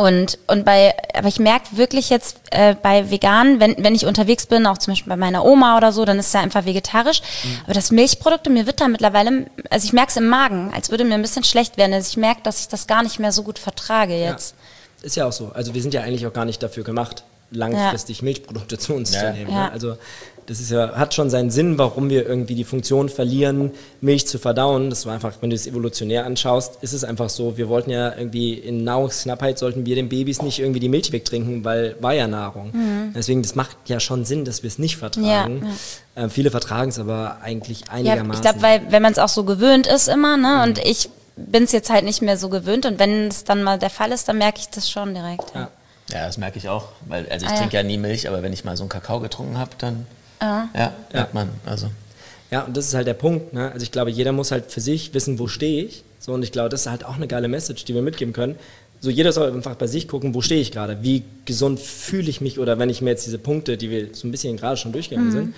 Aber ich merke wirklich jetzt bei Veganen, wenn ich unterwegs bin, auch zum Beispiel bei meiner Oma oder so, dann ist es ja einfach vegetarisch. Aber das Milchprodukte, mir wird da mittlerweile, also ich merke es im Magen, als würde mir ein bisschen schlecht werden. Also ich merke, dass ich das gar nicht mehr so gut vertrage jetzt. Ja. Ist ja auch so. Also wir sind ja eigentlich auch gar nicht dafür gemacht, langfristig Milchprodukte zu uns zu nehmen. Ja. Ne? Also das ist hat schon seinen Sinn, warum wir irgendwie die Funktion verlieren, Milch zu verdauen. Das war einfach, wenn du es evolutionär anschaust, ist es einfach so, wir wollten ja irgendwie in Nahrungsknappheit, sollten wir den Babys nicht irgendwie die Milch wegtrinken, weil war ja Nahrung. Deswegen, das macht ja schon Sinn, dass wir es nicht vertragen. Ja. Viele vertragen es aber eigentlich einigermaßen. Ja, ich glaube, weil wenn man es auch so gewöhnt ist immer, ne, und ich bin es jetzt halt nicht mehr so gewöhnt und wenn es dann mal der Fall ist, dann merke ich das schon direkt. Ja, das merke ich auch, weil ich trinke ja nie Milch, aber wenn ich mal so einen Kakao getrunken habe, dann merkt man. Also. Ja, und das ist halt der Punkt. Ne? Also ich glaube, jeder muss halt für sich wissen, wo stehe ich. So, und ich glaube, das ist halt auch eine geile Message, die wir mitgeben können. So, jeder soll einfach bei sich gucken, wo stehe ich gerade, wie gesund fühle ich mich oder wenn ich mir jetzt diese Punkte, die wir so ein bisschen gerade schon durchgegangen sind,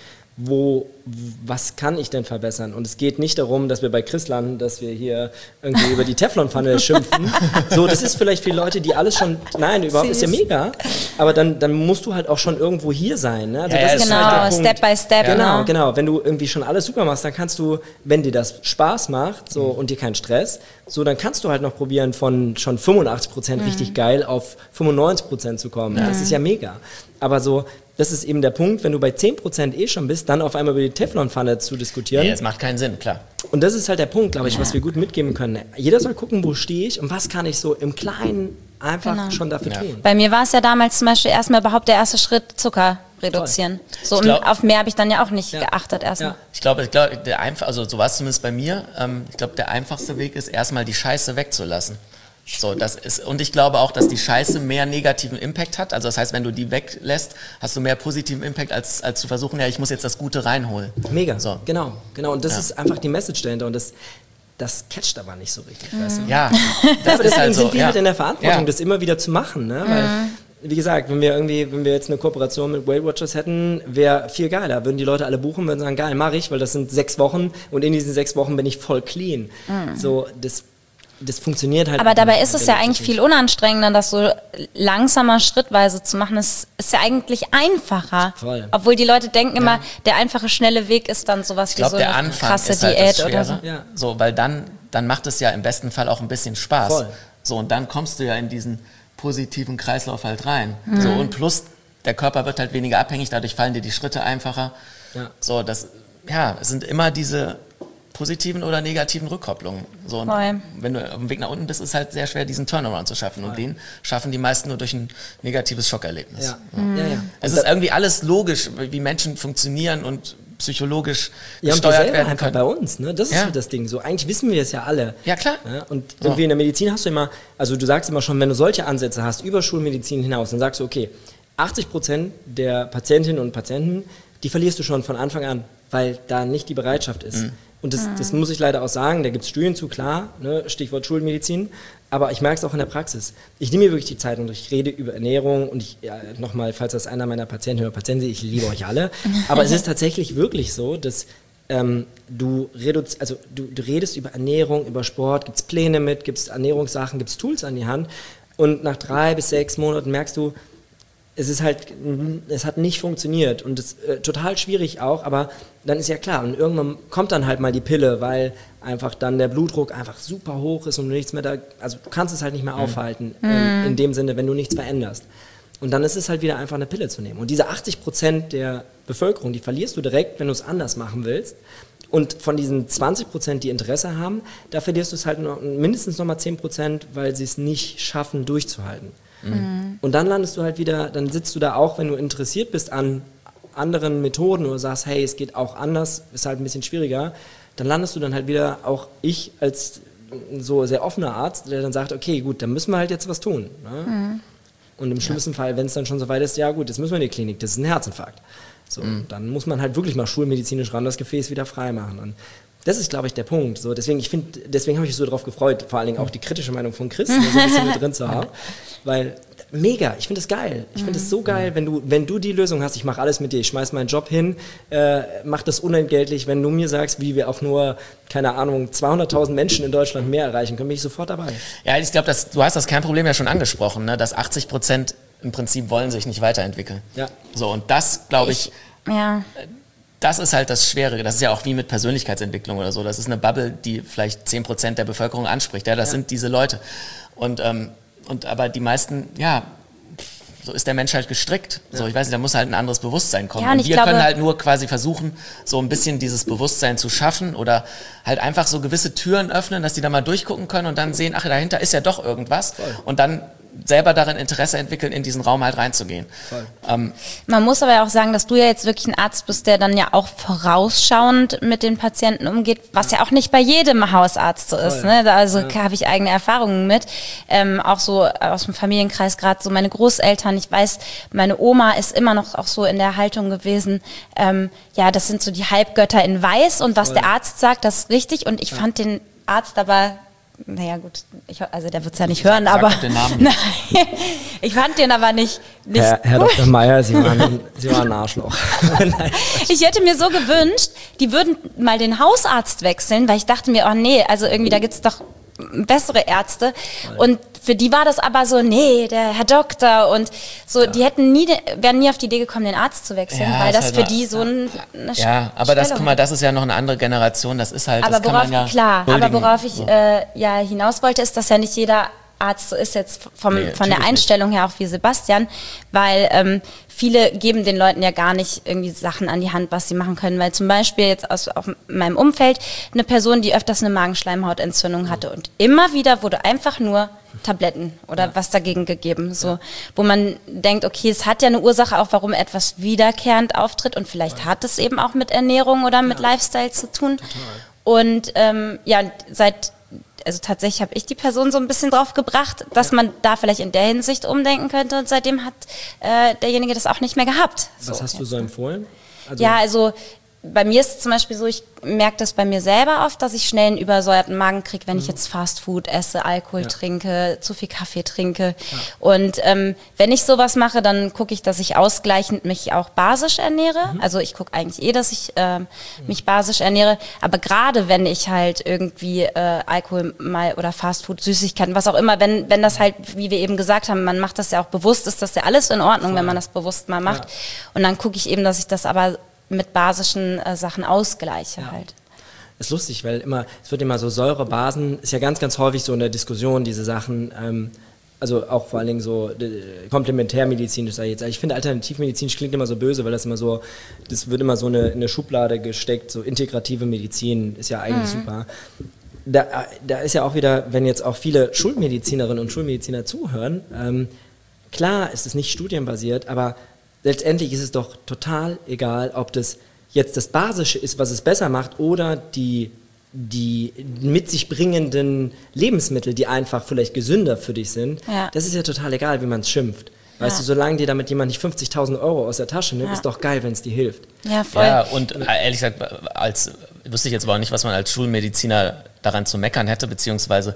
was kann ich denn verbessern? Und es geht nicht darum, dass wir bei Chris landen, dass wir hier irgendwie über die Teflonpfanne schimpfen. So, das ist vielleicht für Leute, die alles schon, nein, überhaupt ist ja mega, aber dann musst du halt auch schon irgendwo hier sein. Ne? Also das ist genau, halt Step by Step. Genau. Wenn du irgendwie schon alles super machst, dann kannst du, wenn dir das Spaß macht so und dir keinen Stress, so, dann kannst du halt noch probieren, von schon 85% richtig geil auf 95% zu kommen. Das ist ja mega. Aber so, das ist eben der Punkt, wenn du bei 10% schon bist, dann auf einmal über die Teflonpfanne zu diskutieren. Nee, das macht keinen Sinn, klar. Und das ist halt der Punkt, glaube ich, was wir gut mitgeben können. Jeder soll gucken, wo stehe ich und was kann ich so im Kleinen einfach schon dafür tun. Bei mir war es ja damals zum Beispiel erstmal überhaupt der erste Schritt, Zucker reduzieren. So, auf mehr habe ich dann ja auch nicht geachtet erstmal. Ja. Ich glaube, also so war es zumindest bei mir, ich glaube, der einfachste Weg ist, erstmal die Scheiße wegzulassen. So, und ich glaube auch, dass die Scheiße mehr negativen Impact hat. Also das heißt, wenn du die weglässt, hast du mehr positiven Impact, als zu versuchen, ich muss jetzt das Gute reinholen. Mega, so. Genau. Und das ist einfach die Message dahinter. Und das catcht aber nicht so richtig. Weißt du? Ja, das aber deswegen halt so, sind wir halt in der Verantwortung, das immer wieder zu machen. Ne? Weil, wie gesagt, wenn wir jetzt eine Kooperation mit Weight Watchers hätten, wäre viel geiler. Würden die Leute alle buchen, würden sagen, geil, mache ich, weil das sind 6 Wochen und in diesen 6 Wochen bin ich voll clean. So, das das funktioniert halt. Aber dabei ist es ja eigentlich viel unanstrengender, das so langsamer, schrittweise zu machen. Es ist ja eigentlich einfacher. Voll. Obwohl die Leute denken immer, der einfache, schnelle Weg ist dann sowas wie so der eine Anfang krasse ist halt Diät das oder so. Schwere. So, weil dann macht es ja im besten Fall auch ein bisschen Spaß. Voll. So, und dann kommst du ja in diesen positiven Kreislauf halt rein. So, und plus, der Körper wird halt weniger abhängig, dadurch fallen dir die Schritte einfacher. Ja. So, es sind immer diese positiven oder negativen Rückkopplungen. So, und wenn du auf dem Weg nach unten bist, ist es halt sehr schwer, diesen Turnaround zu schaffen. Und den schaffen die meisten nur durch ein negatives Schockerlebnis. Ja. Es ist irgendwie alles logisch, wie Menschen funktionieren und psychologisch und gesteuert werden einfach können. bei uns, ne? Das ist so das Ding. So, eigentlich wissen wir es ja alle. Ja, klar. Ja? Und irgendwie in der Medizin hast du immer, also du sagst immer schon, wenn du solche Ansätze hast, über Schulmedizin hinaus, dann sagst du, okay, 80% der Patientinnen und Patienten, die verlierst du schon von Anfang an, weil da nicht die Bereitschaft ist. Und das muss ich leider auch sagen, da gibt es Studien zu, klar, ne? Stichwort Schulmedizin, aber ich merke es auch in der Praxis. Ich nehme mir wirklich die Zeit und ich rede über Ernährung und nochmal, falls das einer meiner Patienten oder Patienten, ich liebe euch alle, aber es ist tatsächlich wirklich so, dass du redest über Ernährung, über Sport, gibt es Pläne mit, gibt es Ernährungssachen, gibt es Tools an die Hand und nach 3 bis 6 Monaten merkst du, es hat nicht funktioniert und es ist total schwierig auch, aber dann ist ja klar und irgendwann kommt dann halt mal die Pille, weil einfach dann der Blutdruck einfach super hoch ist und du nichts mehr also du kannst es halt nicht mehr aufhalten, in dem Sinne, wenn du nichts veränderst. Und dann ist es halt wieder einfach eine Pille zu nehmen. Und diese 80% der Bevölkerung, die verlierst du direkt, wenn du es anders machen willst. Und von diesen 20%, die Interesse haben, da verlierst du es halt mindestens nochmal 10%, weil sie es nicht schaffen, durchzuhalten. Und dann landest du halt wieder, dann sitzt du da auch, wenn du interessiert bist an anderen Methoden oder sagst, hey, es geht auch anders, ist halt ein bisschen schwieriger, dann landest du dann halt wieder, auch ich als so sehr offener Arzt, der dann sagt, okay, gut, dann müssen wir halt jetzt was tun. Ne? Und im schlimmsten Fall, wenn es dann schon so weit ist, ja gut, jetzt müssen wir in die Klinik, das ist ein Herzinfarkt. So, dann muss man halt wirklich mal schulmedizinisch ran das Gefäß wieder freimachen. Und das ist, glaube ich, der Punkt. So, deswegen habe ich mich so darauf gefreut, vor allen Dingen auch die kritische Meinung von Chris so ein bisschen mit drin zu haben. Weil, mega, ich finde das geil. Ich finde es so geil, wenn du die Lösung hast, ich mache alles mit dir, ich schmeiß meinen Job hin, mach das unentgeltlich, wenn du mir sagst, wie wir auch nur, keine Ahnung, 200.000 Menschen in Deutschland mehr erreichen können, bin ich sofort dabei. Ja, ich glaube, du hast das Kernproblem ja schon angesprochen, ne? Dass 80% im Prinzip wollen sich nicht weiterentwickeln. Ja. So, und das, glaube ich das ist halt das Schwere. Das ist ja auch wie mit Persönlichkeitsentwicklung oder so. Das ist eine Bubble, die vielleicht 10% der Bevölkerung anspricht. Ja, das sind diese Leute. Und aber die meisten, so ist der Mensch halt gestrickt. So, ich weiß nicht, da muss halt ein anderes Bewusstsein kommen. Ja, und wir können halt nur quasi versuchen, so ein bisschen dieses Bewusstsein zu schaffen oder halt einfach so gewisse Türen öffnen, dass die da mal durchgucken können und dann sehen, ach, dahinter ist ja doch irgendwas. Voll. Und dann selber darin Interesse entwickeln, in diesen Raum halt reinzugehen. Man muss aber ja auch sagen, dass du ja jetzt wirklich ein Arzt bist, der dann ja auch vorausschauend mit den Patienten umgeht, was ja auch nicht bei jedem Hausarzt so ist. Ne? Also habe ich eigene Erfahrungen mit. Auch so aus dem Familienkreis, gerade so meine Großeltern. Ich weiß, meine Oma ist immer noch auch so in der Haltung gewesen, das sind so die Halbgötter in Weiß und was der Arzt sagt, das ist richtig. Und ich fand den Arzt aber... Naja gut, also der wird es ja nicht hören, aber den Namen nein, ich fand den aber nicht Herr Dr. Meier, Sie waren ein Arschloch. Ich hätte mir so gewünscht, die würden mal den Hausarzt wechseln, weil ich dachte mir, oh nee, also irgendwie da gibt es doch bessere Ärzte und für die war das aber so, nee, der Herr Doktor und so, die wären nie auf die Idee gekommen, den Arzt zu wechseln, weil das halt für die so eine aber das, guck mal, das ist ja noch eine andere Generation, das ist halt, aber das kann man ja worauf ich hinaus wollte, ist, dass ja nicht jeder Arzt so ist jetzt von der Einstellung her auch wie Sebastian, weil viele geben den Leuten ja gar nicht irgendwie Sachen an die Hand, was sie machen können, weil zum Beispiel jetzt aus meinem Umfeld eine Person, die öfters eine Magenschleimhautentzündung hatte und immer wieder wurde einfach nur Tabletten oder was dagegen gegeben, so, wo man denkt, okay, es hat ja eine Ursache auch, warum etwas wiederkehrend auftritt und vielleicht hat es eben auch mit Ernährung oder mit Lifestyle zu tun. Total. Und also tatsächlich habe ich die Person so ein bisschen drauf gebracht, dass man da vielleicht in der Hinsicht umdenken könnte und seitdem hat derjenige das auch nicht mehr gehabt. Was hast du so empfohlen? Also bei mir ist es zum Beispiel so, ich merke das bei mir selber oft, dass ich schnell einen übersäuerten Magen kriege, wenn ich jetzt Fast Food esse, Alkohol trinke, zu viel Kaffee trinke. Ja. Und wenn ich sowas mache, dann gucke ich, dass ich ausgleichend mich auch basisch ernähre. Also ich gucke eigentlich dass ich mich basisch ernähre. Aber gerade wenn ich halt irgendwie Alkohol mal oder Fast Food, Süßigkeiten, was auch immer, wenn das halt, wie wir eben gesagt haben, man macht das ja auch bewusst, ist das ja alles in Ordnung, wenn man das bewusst mal macht. Ja. Und dann gucke ich eben, dass ich das aber mit basischen Sachen ausgleiche halt. Das ist lustig, weil es wird immer so Säurebasen, ist ja ganz, ganz häufig so in der Diskussion, diese Sachen, also auch vor allen Dingen so komplementärmedizinisch, sage ich jetzt. Ich finde, alternativmedizinisch klingt immer so böse, weil das wird immer so in eine Schublade gesteckt, so integrative Medizin ist ja eigentlich super. Da ist ja auch wieder, wenn jetzt auch viele Schulmedizinerinnen und Schulmediziner zuhören, klar ist es nicht studienbasiert, aber letztendlich ist es doch total egal, ob das jetzt das Basische ist, was es besser macht, oder die mit sich bringenden Lebensmittel, die einfach vielleicht gesünder für dich sind. Ja. Das ist ja total egal, wie man es schimpft. Weißt du, solange dir damit jemand nicht 50.000 Euro aus der Tasche nimmt, ist doch geil, wenn es dir hilft. Ja, voll. Ja, und ehrlich gesagt, wüsste ich jetzt aber auch nicht, was man als Schulmediziner daran zu meckern hätte, beziehungsweise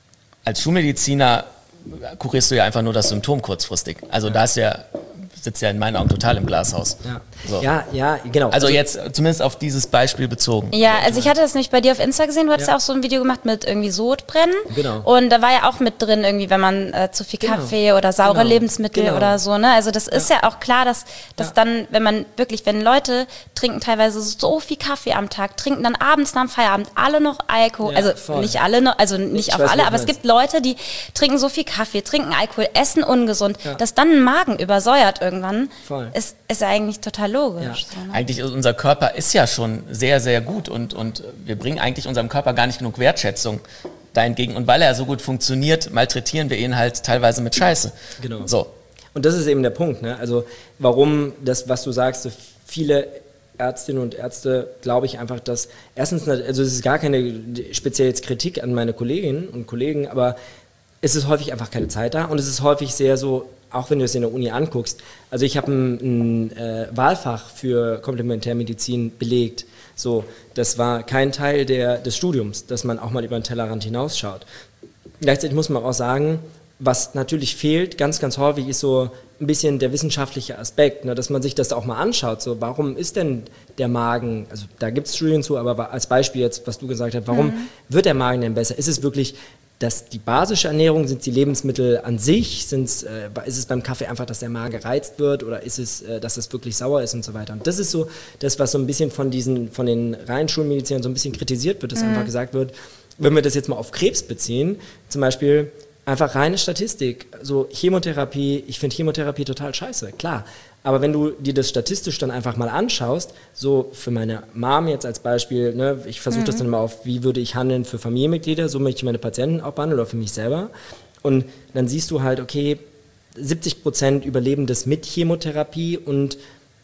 als Schulmediziner kurierst du ja einfach nur das Symptom kurzfristig. Also da sitzt ja in meinen Augen total im Glashaus. Ja, so. ja genau. Also jetzt zumindest auf dieses Beispiel bezogen. Ja, also ich hatte das nämlich bei dir auf Insta gesehen, du hattest ja auch so ein Video gemacht mit irgendwie Sodbrennen. Genau. Und da war ja auch mit drin irgendwie, wenn man zu viel Kaffee oder saure Lebensmittel oder so, ne? Also das ist ja auch klar, dass dann, wenn Leute trinken teilweise so viel Kaffee am Tag, trinken dann abends nach dem Feierabend alle noch Alkohol, nicht alle noch, also nicht auf alle, aber es gibt Leute, die trinken so viel Kaffee, trinken Alkohol, essen ungesund, dass dann ein Magen übersäuert irgendwann, ist eigentlich total logisch. Ja. So, ne? Eigentlich unser Körper ist ja schon sehr, sehr gut und wir bringen eigentlich unserem Körper gar nicht genug Wertschätzung da entgegen. Und weil er so gut funktioniert, malträtieren wir ihn halt teilweise mit Scheiße. Genau. So. Und das ist eben der Punkt, ne? Also warum das, was du sagst, so viele Ärztinnen und Ärzte, glaube ich einfach, dass erstens, also es ist gar keine spezielle Kritik an meine Kolleginnen und Kollegen, aber es ist häufig einfach keine Zeit da und es ist häufig sehr so, auch wenn du es in der Uni anguckst. Also ich habe ein Wahlfach für Komplementärmedizin belegt. So, das war kein Teil des Studiums, dass man auch mal über den Tellerrand hinausschaut. Gleichzeitig muss man auch sagen, was natürlich fehlt, ganz, ganz häufig, ist so ein bisschen der wissenschaftliche Aspekt, ne, dass man sich das auch mal anschaut. So, warum ist denn der Magen, also da gibt es Studien zu, aber als Beispiel jetzt, was du gesagt hast, warum wird der Magen denn besser? Ist es wirklich die basische Ernährung, sind die Lebensmittel an sich, ist es beim Kaffee einfach, dass der Magen gereizt wird oder ist es, dass es wirklich sauer ist und so weiter. Und das ist so das, was so ein bisschen von den reinen Schulmedizinern so ein bisschen kritisiert wird, dass einfach gesagt wird, wenn wir das jetzt mal auf Krebs beziehen, zum Beispiel einfach reine Statistik, so Chemotherapie, ich finde Chemotherapie total scheiße, klar. Aber wenn du dir das statistisch dann einfach mal anschaust, so für meine Mom jetzt als Beispiel, ne, ich versuche das dann mal auf, wie würde ich handeln für Familienmitglieder, so möchte ich meine Patienten auch behandeln oder für mich selber. Und dann siehst du halt, okay, 70% überleben das mit Chemotherapie und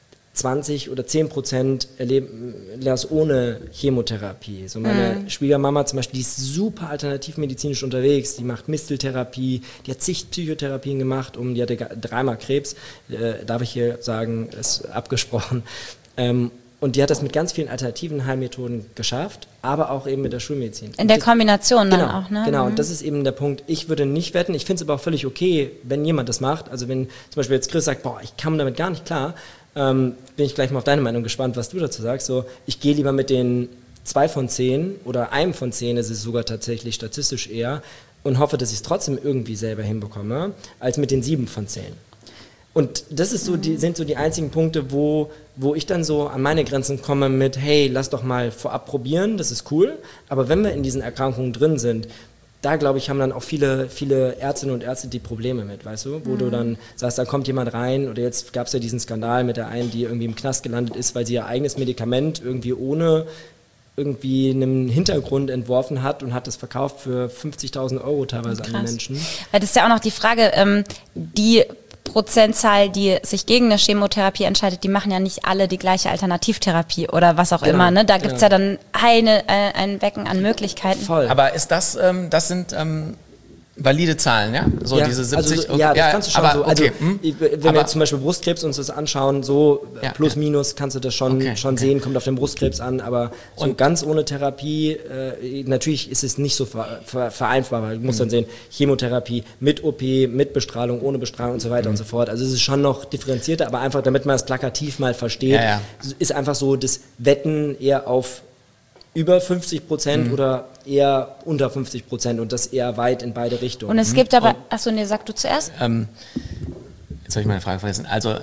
20 oder 10% erleben das ohne Chemotherapie. So meine Schwiegermama zum Beispiel, die ist super alternativmedizinisch unterwegs, die macht Misteltherapie, die hat zig Psychotherapien gemacht, die hatte 3-mal Krebs, darf ich hier sagen, ist abgesprochen. Und die hat das mit ganz vielen alternativen Heilmethoden geschafft, aber auch eben mit der Schulmedizin. In der Kombination dann auch, ne? Genau, und das ist eben der Punkt. Ich würde nicht wetten, ich finde es aber auch völlig okay, wenn jemand das macht. Also wenn zum Beispiel jetzt Chris sagt, boah, ich kam damit gar nicht klar, bin ich gleich mal auf deine Meinung gespannt, was du dazu sagst. So, ich gehe lieber mit den 2 von 10 oder 1 von 10, ist es sogar tatsächlich statistisch eher, und hoffe, dass ich es trotzdem irgendwie selber hinbekomme, als mit den 7 von 10. Und das ist so, sind so die einzigen Punkte, wo ich dann so an meine Grenzen komme mit, hey, lass doch mal vorab probieren, das ist cool, aber wenn wir in diesen Erkrankungen drin sind, da, glaube ich, haben dann auch viele Ärztinnen und Ärzte die Probleme mit, weißt du? Wo du dann sagst, da kommt jemand rein, oder jetzt gab es ja diesen Skandal mit der einen, die irgendwie im Knast gelandet ist, weil sie ihr eigenes Medikament irgendwie ohne irgendwie einen Hintergrund entworfen hat und hat das verkauft für 50.000 Euro teilweise an die Menschen. Weil das ist ja auch noch die Frage, die Prozentzahl, die sich gegen eine Chemotherapie entscheidet, die machen ja nicht alle die gleiche Alternativtherapie oder was auch immer. Ne? Da gibt es ja dann ein Becken an Möglichkeiten. Voll. Aber ist das sind valide Zahlen, ja? So ja, diese 70. also, ja, das kannst du schon aber, so. Also, okay, wenn wir jetzt zum Beispiel Brustkrebs uns das anschauen, so plus minus kannst du das schon sehen, kommt auf den Brustkrebs an, aber so und ganz ohne Therapie, natürlich ist es nicht so vereinbar, weil du musst dann sehen, Chemotherapie mit OP, mit Bestrahlung, ohne Bestrahlung und so weiter und so fort. Also es ist schon noch differenzierter, aber einfach, damit man das plakativ mal versteht, ist einfach so das Wetten eher auf über 50% oder eher unter 50% und das eher weit in beide Richtungen. Und es gibt aber, achso, nee, sag du zuerst. Jetzt habe ich meine Frage vergessen. Also,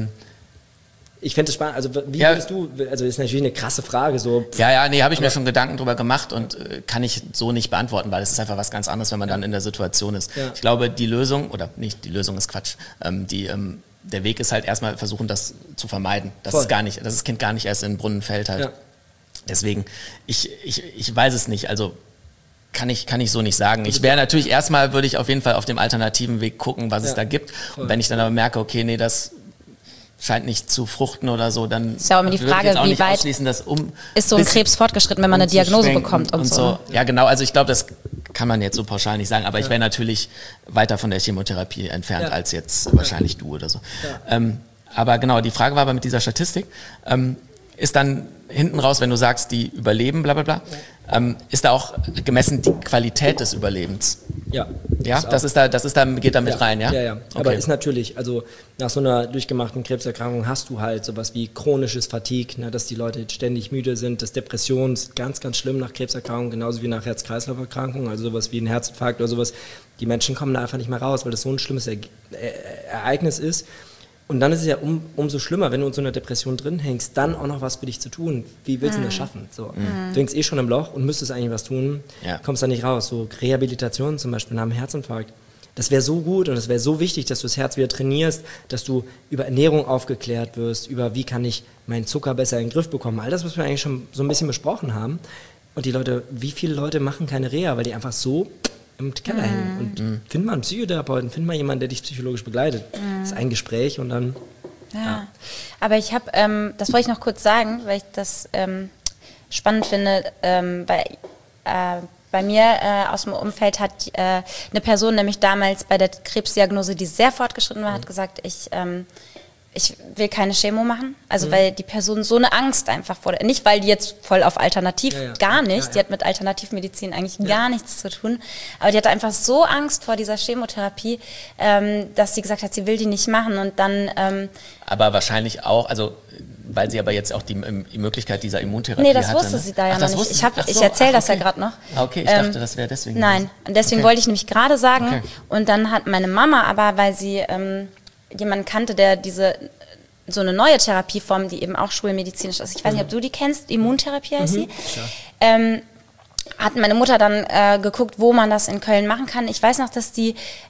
ich fände es spannend, also wie würdest du, also das ist natürlich eine krasse Frage. So. Nee, habe ich mir schon Gedanken drüber gemacht und kann ich so nicht beantworten, weil es ist einfach was ganz anderes, wenn man dann in der Situation ist. Ja. Ich glaube, die Lösung, oder nicht, die Lösung ist Quatsch, der Weg ist halt erstmal versuchen, das zu vermeiden, dass das Kind gar nicht erst in den Brunnen fällt halt. Ja. Deswegen, ich weiß es nicht, also kann ich so nicht sagen. Ich wäre natürlich erstmal, würde ich auf jeden Fall auf dem alternativen Weg gucken, was es da gibt. Voll. Und wenn ich dann aber merke, okay, nee, das scheint nicht zu fruchten oder so, dann ist ja auch immer die Frage, wie weit ist so ein Krebs fortgeschritten, wenn man eine Diagnose bekommt und so. Ja, genau, also ich glaube, das kann man jetzt so pauschal nicht sagen, aber ich wäre natürlich weiter von der Chemotherapie entfernt als jetzt wahrscheinlich du oder so. Ja. Aber genau, die Frage war aber mit dieser Statistik, ist dann hinten raus, wenn du sagst, die überleben, bla bla bla, ist da auch gemessen die Qualität des Überlebens? Ja. Ja, geht da mit rein, ja? Ja. Okay. Aber ist natürlich, also nach so einer durchgemachten Krebserkrankung hast du halt sowas wie chronisches Fatigue, ne, dass die Leute ständig müde sind, das Depression ist ganz, ganz schlimm nach Krebserkrankungen, genauso wie nach Herz-Kreislauf-Erkrankungen, also sowas wie ein Herzinfarkt oder sowas. Die Menschen kommen da einfach nicht mehr raus, weil das so ein schlimmes Ereignis ist. Und dann ist es ja umso schlimmer, wenn du in so einer Depression drin hängst, dann auch noch was für dich zu tun. Wie willst du das schaffen? So. Du hängst schon im Loch und müsstest eigentlich was tun, kommst da nicht raus. So Rehabilitation zum Beispiel nach einem Herzinfarkt. Das wäre so gut und es wäre so wichtig, dass du das Herz wieder trainierst, dass du über Ernährung aufgeklärt wirst, über wie kann ich meinen Zucker besser in den Griff bekommen. All das, was wir eigentlich schon so ein bisschen besprochen haben. Und wie viele Leute machen keine Reha, weil die einfach so im Keller hängen. Und find mal einen Psychotherapeuten, find mal jemanden, der dich psychologisch begleitet. Das ist ein Gespräch und dann... Ja. Aber ich habe, das wollte ich noch kurz sagen, weil ich das spannend finde, bei mir aus dem Umfeld hat eine Person nämlich damals bei der Krebsdiagnose, die sehr fortgeschritten war, hat gesagt, ich will keine Chemo machen, also weil die Person so eine Angst einfach vor, nicht weil die jetzt voll auf Alternativ, gar nicht, die hat mit Alternativmedizin eigentlich gar nichts zu tun, aber die hatte einfach so Angst vor dieser Chemotherapie, dass sie gesagt hat, sie will die nicht machen und dann... aber wahrscheinlich auch, also weil sie aber jetzt auch die Möglichkeit dieser Immuntherapie hatte. Nee, das wusste sie da ja noch nicht. Ich erzähle das ja gerade noch. Okay, ich dachte, das wäre deswegen... Nein, und deswegen wollte ich nämlich gerade sagen, und dann hat meine Mama aber, weil sie... jemanden kannte, der so eine neue Therapieform, die eben auch schulmedizinisch ist. Ich weiß nicht, ob du die kennst, Immuntherapie heißt sie. Hat meine Mutter dann geguckt, wo man das in Köln machen kann. Ich weiß noch, dass die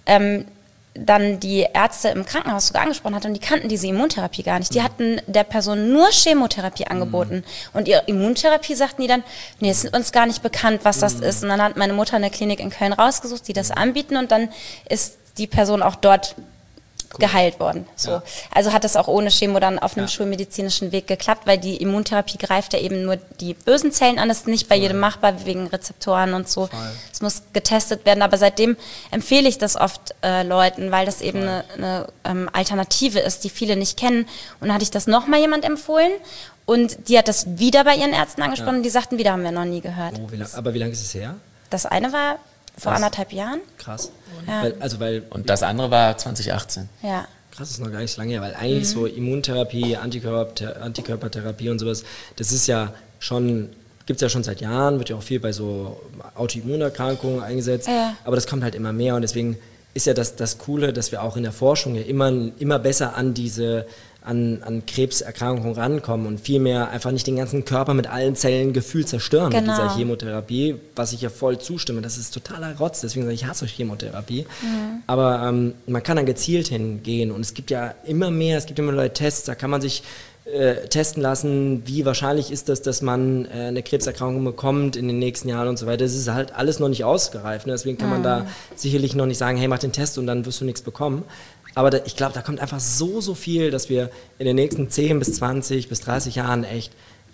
dann die Ärzte im Krankenhaus sogar angesprochen hat und die kannten diese Immuntherapie gar nicht. Die hatten der Person nur Chemotherapie angeboten. Und ihre Immuntherapie sagten die dann, nee, es ist uns gar nicht bekannt, was das ist. Und dann hat meine Mutter eine Klinik in Köln rausgesucht, die das anbieten und dann ist die Person auch dort geheilt worden. So. Ja. Also hat das auch ohne Chemo dann auf einem schulmedizinischen Weg geklappt, weil die Immuntherapie greift ja eben nur die bösen Zellen an. Das ist nicht bei jedem machbar, wegen Rezeptoren und so. Es muss getestet werden, aber seitdem empfehle ich das oft Leuten, weil das eben eine Alternative ist, die viele nicht kennen. Und dann hatte ich das nochmal jemand empfohlen und die hat das wieder bei ihren Ärzten angesprochen und die sagten, wieder haben wir noch nie gehört. Oh, aber wie lange ist es her? Das eine war vor 1,5 Jahren. Krass. Ja. Und das andere war 2018. Ja. Krass, ist noch gar nicht so lange her, weil eigentlich so Immuntherapie, Antikörpertherapie und sowas, das ist ja schon, gibt es ja schon seit Jahren, wird ja auch viel bei so Autoimmunerkrankungen eingesetzt, aber das kommt halt immer mehr und deswegen ist ja das Coole, dass wir auch in der Forschung ja immer besser an Krebserkrankungen rankommen und vielmehr einfach nicht den ganzen Körper mit allen Zellen gefühlt zerstören mit dieser Chemotherapie, was ich ja voll zustimme. Das ist totaler Rotz, deswegen sage ich, ich hasse Chemotherapie. Aber man kann dann gezielt hingehen und es gibt ja immer neue Tests, da kann man sich testen lassen, wie wahrscheinlich ist das, dass man eine Krebserkrankung bekommt in den nächsten Jahren und so weiter. Das ist halt alles noch nicht ausgereift, ne? Deswegen kann man da sicherlich noch nicht sagen, hey, mach den Test und dann wirst du nichts bekommen. Aber ich glaube, da kommt einfach so viel, dass wir in den nächsten 10 bis 20 bis 30 Jahren echt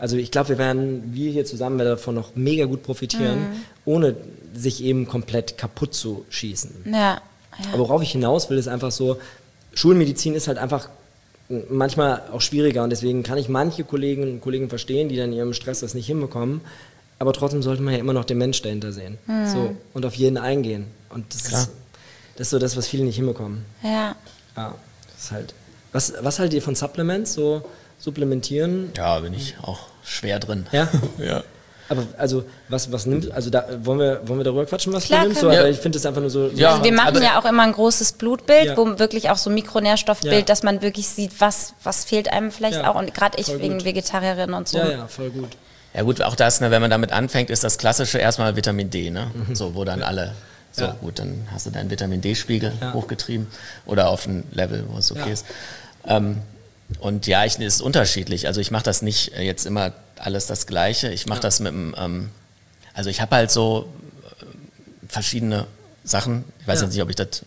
Also ich glaube, wir hier zusammen werden davon noch mega gut profitieren, ohne sich eben komplett kaputt zu schießen. Ja. Aber worauf ich hinaus will, ist einfach so, Schulmedizin ist halt einfach manchmal auch schwieriger und deswegen kann ich manche Kolleginnen und Kollegen verstehen, die dann in ihrem Stress das nicht hinbekommen, aber trotzdem sollte man ja immer noch den Mensch dahinter sehen. So, und auf jeden eingehen. Und das ist so das, was viele nicht hinbekommen. Ja. Ja, das ist halt. Was haltet ihr von Supplements? So supplementieren? Ja, bin ich auch schwer drin. Ja? Ja. Aber also was nimmst du? Also da wollen wir darüber quatschen, was Klar, du nimmst? können Oder wir. ich finde das einfach nur so. Ja. Also wir machen aber- ja auch immer ein großes Blutbild, Ja. wo wirklich auch so ein Mikronährstoffbild, Ja. dass man wirklich sieht, was fehlt einem vielleicht Ja. auch. Und gerade ich Voll wegen gut. Vegetarierin und so. Ja, voll gut. Ja gut, auch das, ne, wenn man damit anfängt, ist das klassische erstmal Vitamin D, ne? So, wo dann alle, so Ja. gut, dann hast du deinen Vitamin D-Spiegel Ja. hochgetrieben oder auf ein Level, wo es okay Ja. ist. Und ja, es ist unterschiedlich. Also ich mache das nicht jetzt immer alles das Gleiche. Ich mache das mit dem, also ich habe halt so verschiedene Sachen. Ich weiß Ja. jetzt nicht, ob ich das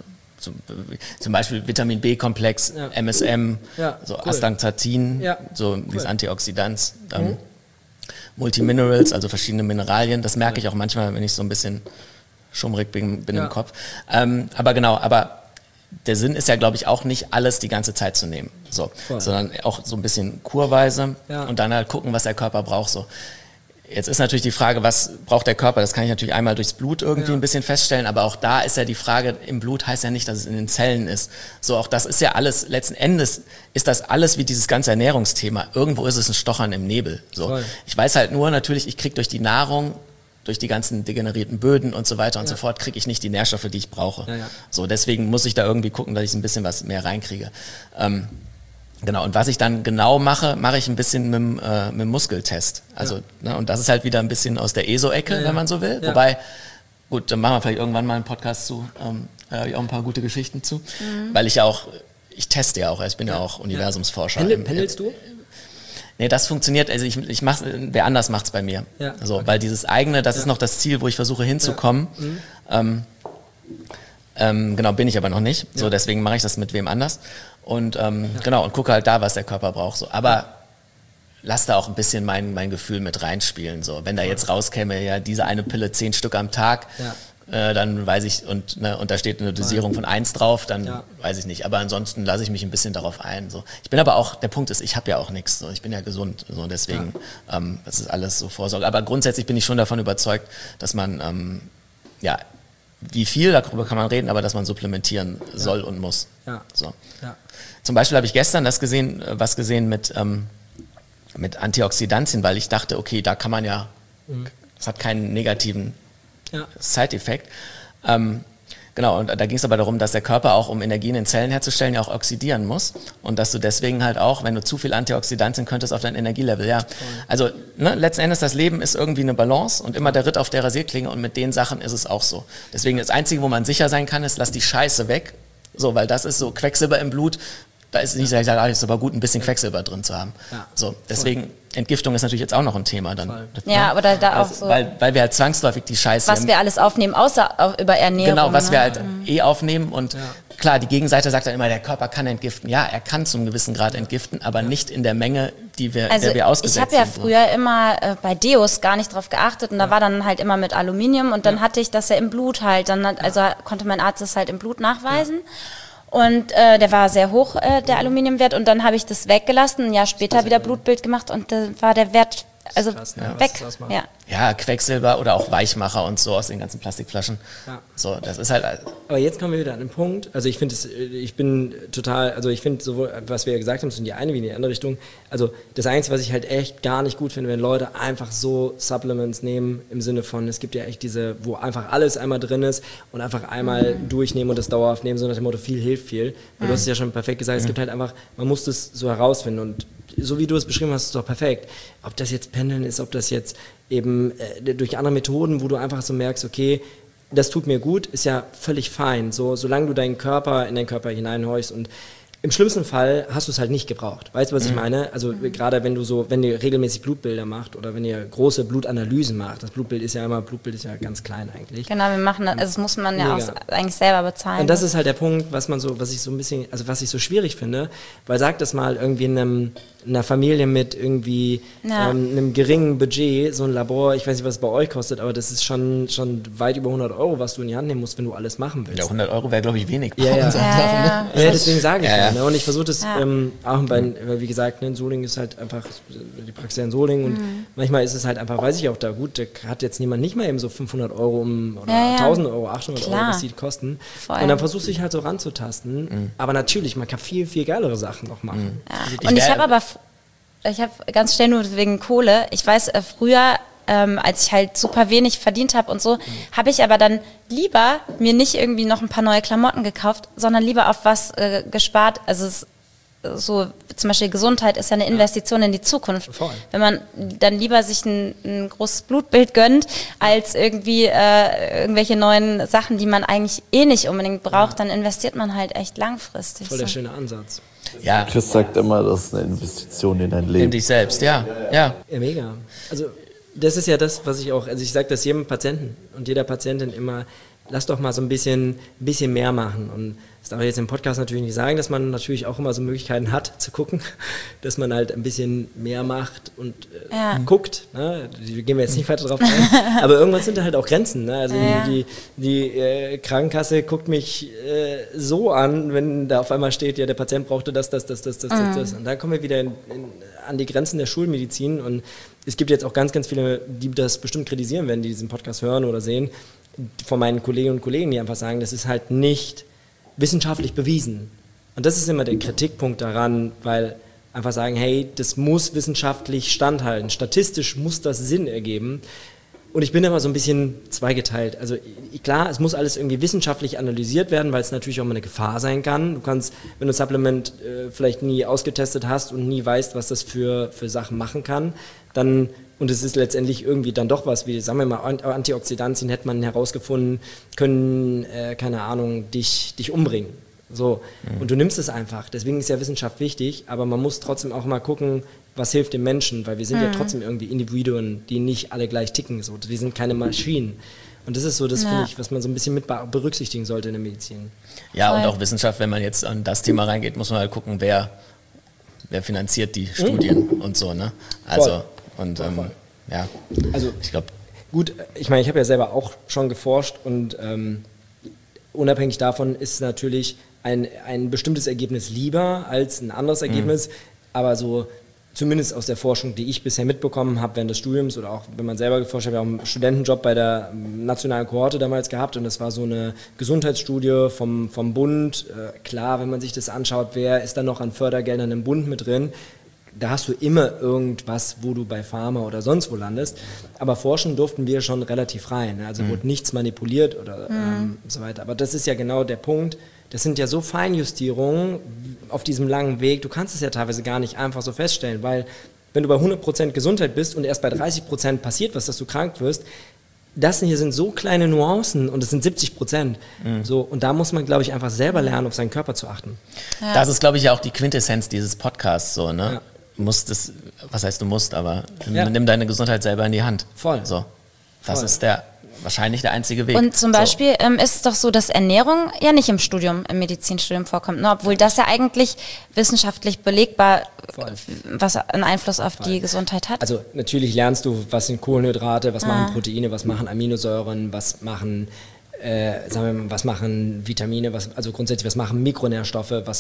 zum Beispiel Vitamin B-Komplex, Ja. MSM, Ja, so cool. Astaxanthin, Ja, so dieses Antioxidants, Multiminerals, also verschiedene Mineralien. Das merke ich auch manchmal, wenn ich so ein bisschen schummrig bin Ja. im Kopf. Aber der Sinn ist ja, glaube ich, auch nicht alles die ganze Zeit zu nehmen, so, Voll. sondern auch so ein bisschen kurweise Ja. und dann halt gucken, was der Körper braucht. So. Jetzt ist natürlich die Frage, was braucht der Körper? Das kann ich natürlich einmal durchs Blut irgendwie ein bisschen feststellen, aber auch da ist ja die Frage, im Blut heißt ja nicht, dass es in den Zellen ist. So, auch das ist ja alles, letzten Endes ist das alles wie dieses ganze Ernährungsthema. Irgendwo ist es ein Stochern im Nebel. So. Voll. Ich weiß halt nur natürlich, ich kriege durch die Nahrung, durch die ganzen degenerierten Böden und so weiter und so fort, kriege ich nicht die Nährstoffe, die ich brauche. Ja, ja. So, deswegen muss ich da irgendwie gucken, dass ich ein bisschen was mehr reinkriege. Genau, und was ich dann genau mache ich ein bisschen mit dem Muskeltest. Also, ne, und das ist halt wieder ein bisschen aus der ESO-Ecke, wenn man so will. Ja. Wobei, gut, dann machen wir vielleicht irgendwann mal einen Podcast zu, da habe ich auch ein paar gute Geschichten zu. Weil ich teste ja auch, ich bin ja auch Universumsforscher. Pendelst du? Nee, das funktioniert, also ich mach's, wer anders macht's bei mir. Ja, So, okay. weil dieses eigene, das ist noch das Ziel, wo ich versuche hinzukommen. Genau, bin ich aber noch nicht. So, deswegen mache ich das mit wem anders. Und genau, und gucke halt da, was der Körper braucht. So. Aber lass da auch ein bisschen mein Gefühl mit reinspielen. So. Wenn da jetzt rauskäme, ja, diese eine Pille 10 Stück am Tag, dann weiß ich, und da steht eine Dosierung von 1 drauf, dann weiß ich nicht. Aber ansonsten lasse ich mich ein bisschen darauf ein. So. Ich bin aber auch, der Punkt ist, ich habe ja auch nichts. So. Ich bin ja gesund. So. Deswegen, das ist alles so Vorsorge. Aber grundsätzlich bin ich schon davon überzeugt, dass man, wie viel, darüber kann man reden, aber dass man supplementieren soll und muss. Ja. So. Ja. Zum Beispiel habe ich gestern was gesehen mit Antioxidantien, weil ich dachte, okay, da kann man ja, das hat keinen negativen Side-Effekt. Genau, und da ging es aber darum, dass der Körper auch, um Energie in den Zellen herzustellen, ja auch oxidieren muss. Und dass du deswegen halt auch, wenn du zu viel Antioxidantien könntest, auf dein Energielevel, ja. Also, letzten Endes, das Leben ist irgendwie eine Balance und immer der Ritt auf der Rasierklinge und mit den Sachen ist es auch so. Deswegen das Einzige, wo man sicher sein kann, ist, lass die Scheiße weg. So, weil das ist so Quecksilber im Blut. Da ist nicht, ich sage, ist aber gut, ein bisschen Quecksilber drin zu haben. Ja. So, deswegen, Entgiftung ist natürlich jetzt auch noch ein Thema dann. Ja, aber da auch so. Weil wir halt zwangsläufig die Scheiße... Was wir alles aufnehmen, außer über Ernährung. Genau, was wir halt aufnehmen und klar, die Gegenseite sagt dann immer, der Körper kann entgiften. Ja, er kann zum gewissen Grad entgiften, aber nicht in der Menge, der wir ausgesetzt sind. Ich habe ja früher immer bei Deos gar nicht drauf geachtet und da war dann halt immer mit Aluminium und dann hatte ich das ja im Blut halt. Also konnte mein Arzt das halt im Blut nachweisen. Und der war sehr hoch, der Aluminiumwert. Und dann habe ich das weggelassen, ein Jahr später wieder Blutbild gemacht und da war der Wert krass, weg. Ja, Quecksilber oder auch Weichmacher und so aus den ganzen Plastikflaschen. Ja. So, das ist halt... Aber jetzt kommen wir wieder an den Punkt, also ich finde sowohl, was wir ja gesagt haben, so in die eine wie in die andere Richtung, also das Einzige, was ich halt echt gar nicht gut finde, wenn Leute einfach so Supplements nehmen, im Sinne von, es gibt ja echt diese, wo einfach alles einmal drin ist und einfach einmal durchnehmen und das dauerhaft nehmen, so nach dem Motto, viel hilft viel. Weil du hast es ja schon perfekt gesagt, es gibt halt einfach, man muss das so herausfinden und so wie du es beschrieben hast, ist doch perfekt. Ob das jetzt Pendeln ist, ob das jetzt eben durch andere Methoden, wo du einfach so merkst, okay, das tut mir gut, ist ja völlig fein. So, solange du deinen Körper in deinen Körper hineinhorchst und Im schlimmsten Fall hast du es halt nicht gebraucht. Weißt du, was ich meine? Also gerade wenn ihr regelmäßig Blutbilder macht oder wenn ihr große Blutanalysen macht, Blutbild ist ja ganz klein eigentlich. Genau, wir machen das, also das muss man ja auch eigentlich selber bezahlen. Und das ist halt der Punkt, was ich so schwierig finde, weil sag das mal irgendwie einer Familie mit irgendwie einem geringen Budget, so ein Labor, ich weiß nicht, was es bei euch kostet, aber das ist schon weit über 100 Euro, was du in die Hand nehmen musst, wenn du alles machen willst. Ja, 100 Euro wäre, glaube ich, wenig. Ja, deswegen sage ich Ne? Und ich versuche das auch weil wie gesagt, in Solingen ist halt einfach die Praxis in Solingen und manchmal ist es halt einfach, weiß ich auch da, gut, da hat jetzt niemand nicht mal eben so 500 Euro oder 1000 Euro, 800 Euro, was die kosten. Voll. Und dann versuchst du dich halt so ranzutasten. Aber natürlich, man kann viel, viel geilere Sachen noch machen. Ja. Und ich habe ganz schnell nur wegen Kohle, ich weiß, früher als ich halt super wenig verdient habe und so, habe ich aber dann lieber mir nicht irgendwie noch ein paar neue Klamotten gekauft, sondern lieber auf was gespart. Also so zum Beispiel Gesundheit ist ja eine Investition in die Zukunft. Voll. Wenn man dann lieber sich ein großes Blutbild gönnt, als irgendwie irgendwelche neuen Sachen, die man eigentlich nicht unbedingt braucht, dann investiert man halt echt langfristig. Voll der schöne Ansatz. Ja. Chris sagt immer, das ist eine Investition in dein Leben. In dich selbst, ja. Ja, mega. Also das ist ja das, was ich sage das jedem Patienten und jeder Patientin immer, lass doch mal so ein bisschen mehr machen. Und das darf ich jetzt im Podcast natürlich nicht sagen, dass man natürlich auch immer so Möglichkeiten hat zu gucken, dass man halt ein bisschen mehr macht und guckt. Ne? Gehen wir jetzt nicht weiter drauf ein. Aber irgendwann sind da halt auch Grenzen. Ne? Also die Krankenkasse guckt mich so an, wenn da auf einmal steht, ja, der Patient brauchte das. Und dann kommen wir wieder an die Grenzen der Schulmedizin. Und es gibt jetzt auch ganz, ganz viele, die das bestimmt kritisieren werden, die diesen Podcast hören oder sehen, von meinen Kolleginnen und Kollegen, die einfach sagen, das ist halt nicht wissenschaftlich bewiesen. Und das ist immer der Kritikpunkt daran, weil einfach sagen, hey, das muss wissenschaftlich standhalten. Statistisch muss das Sinn ergeben. Und ich bin immer so ein bisschen zweigeteilt. Also klar, es muss alles irgendwie wissenschaftlich analysiert werden, weil es natürlich auch mal eine Gefahr sein kann. Du kannst, wenn du ein Supplement vielleicht nie ausgetestet hast und nie weißt, was das für Sachen machen kann, dann, und es ist letztendlich irgendwie dann doch was, wie sagen wir mal, Antioxidantien hätte man herausgefunden, können, keine Ahnung, dich umbringen. So. Und du nimmst es einfach. Deswegen ist ja Wissenschaft wichtig, aber man muss trotzdem auch mal gucken, was hilft dem Menschen, weil wir sind ja trotzdem irgendwie Individuen, die nicht alle gleich ticken. So. Wir sind keine Maschinen. Und das ist so das, finde ich, was man so ein bisschen mit berücksichtigen sollte in der Medizin. Ja, und auch Wissenschaft, wenn man jetzt an das Thema reingeht, muss man halt gucken, wer finanziert die Studien und so, ne? Also, und ja, also ich glaube. Gut, ich meine, ich habe ja selber auch schon geforscht und unabhängig davon ist natürlich ein bestimmtes Ergebnis lieber als ein anderes Ergebnis, aber so zumindest aus der Forschung, die ich bisher mitbekommen habe während des Studiums oder auch wenn man selber geforscht hat, wir haben einen Studentenjob bei der nationalen Kohorte damals gehabt und das war so eine Gesundheitsstudie vom Bund. Klar, wenn man sich das anschaut, wer ist da noch an Fördergeldern im Bund mit drin, da hast du immer irgendwas, wo du bei Pharma oder sonst wo landest. Aber forschen durften wir schon relativ frei. Ne? Also wurde nichts manipuliert oder so weiter. Aber das ist ja genau der Punkt. Das sind ja so Feinjustierungen auf diesem langen Weg. Du kannst es ja teilweise gar nicht einfach so feststellen, weil wenn du bei 100% Gesundheit bist und erst bei 30% passiert was, dass du krank wirst, das hier sind so kleine Nuancen und es sind 70%. So, und da muss man, glaube ich, einfach selber lernen, auf seinen Körper zu achten. Ja. Das ist, glaube ich, ja auch die Quintessenz dieses Podcasts. So, ne? Ja. Musst es, was heißt du musst, aber nimm deine Gesundheit selber in die Hand. Voll. So, das ist wahrscheinlich der einzige Weg. Und zum Beispiel ist es doch so, dass Ernährung ja nicht im Medizinstudium vorkommt, ne? Obwohl das ja eigentlich wissenschaftlich belegbar was einen Einfluss auf die Gesundheit hat. Also natürlich lernst du, was sind Kohlenhydrate, was machen Proteine, was machen Aminosäuren, was machen was machen Vitamine, also grundsätzlich, was machen Mikronährstoffe, was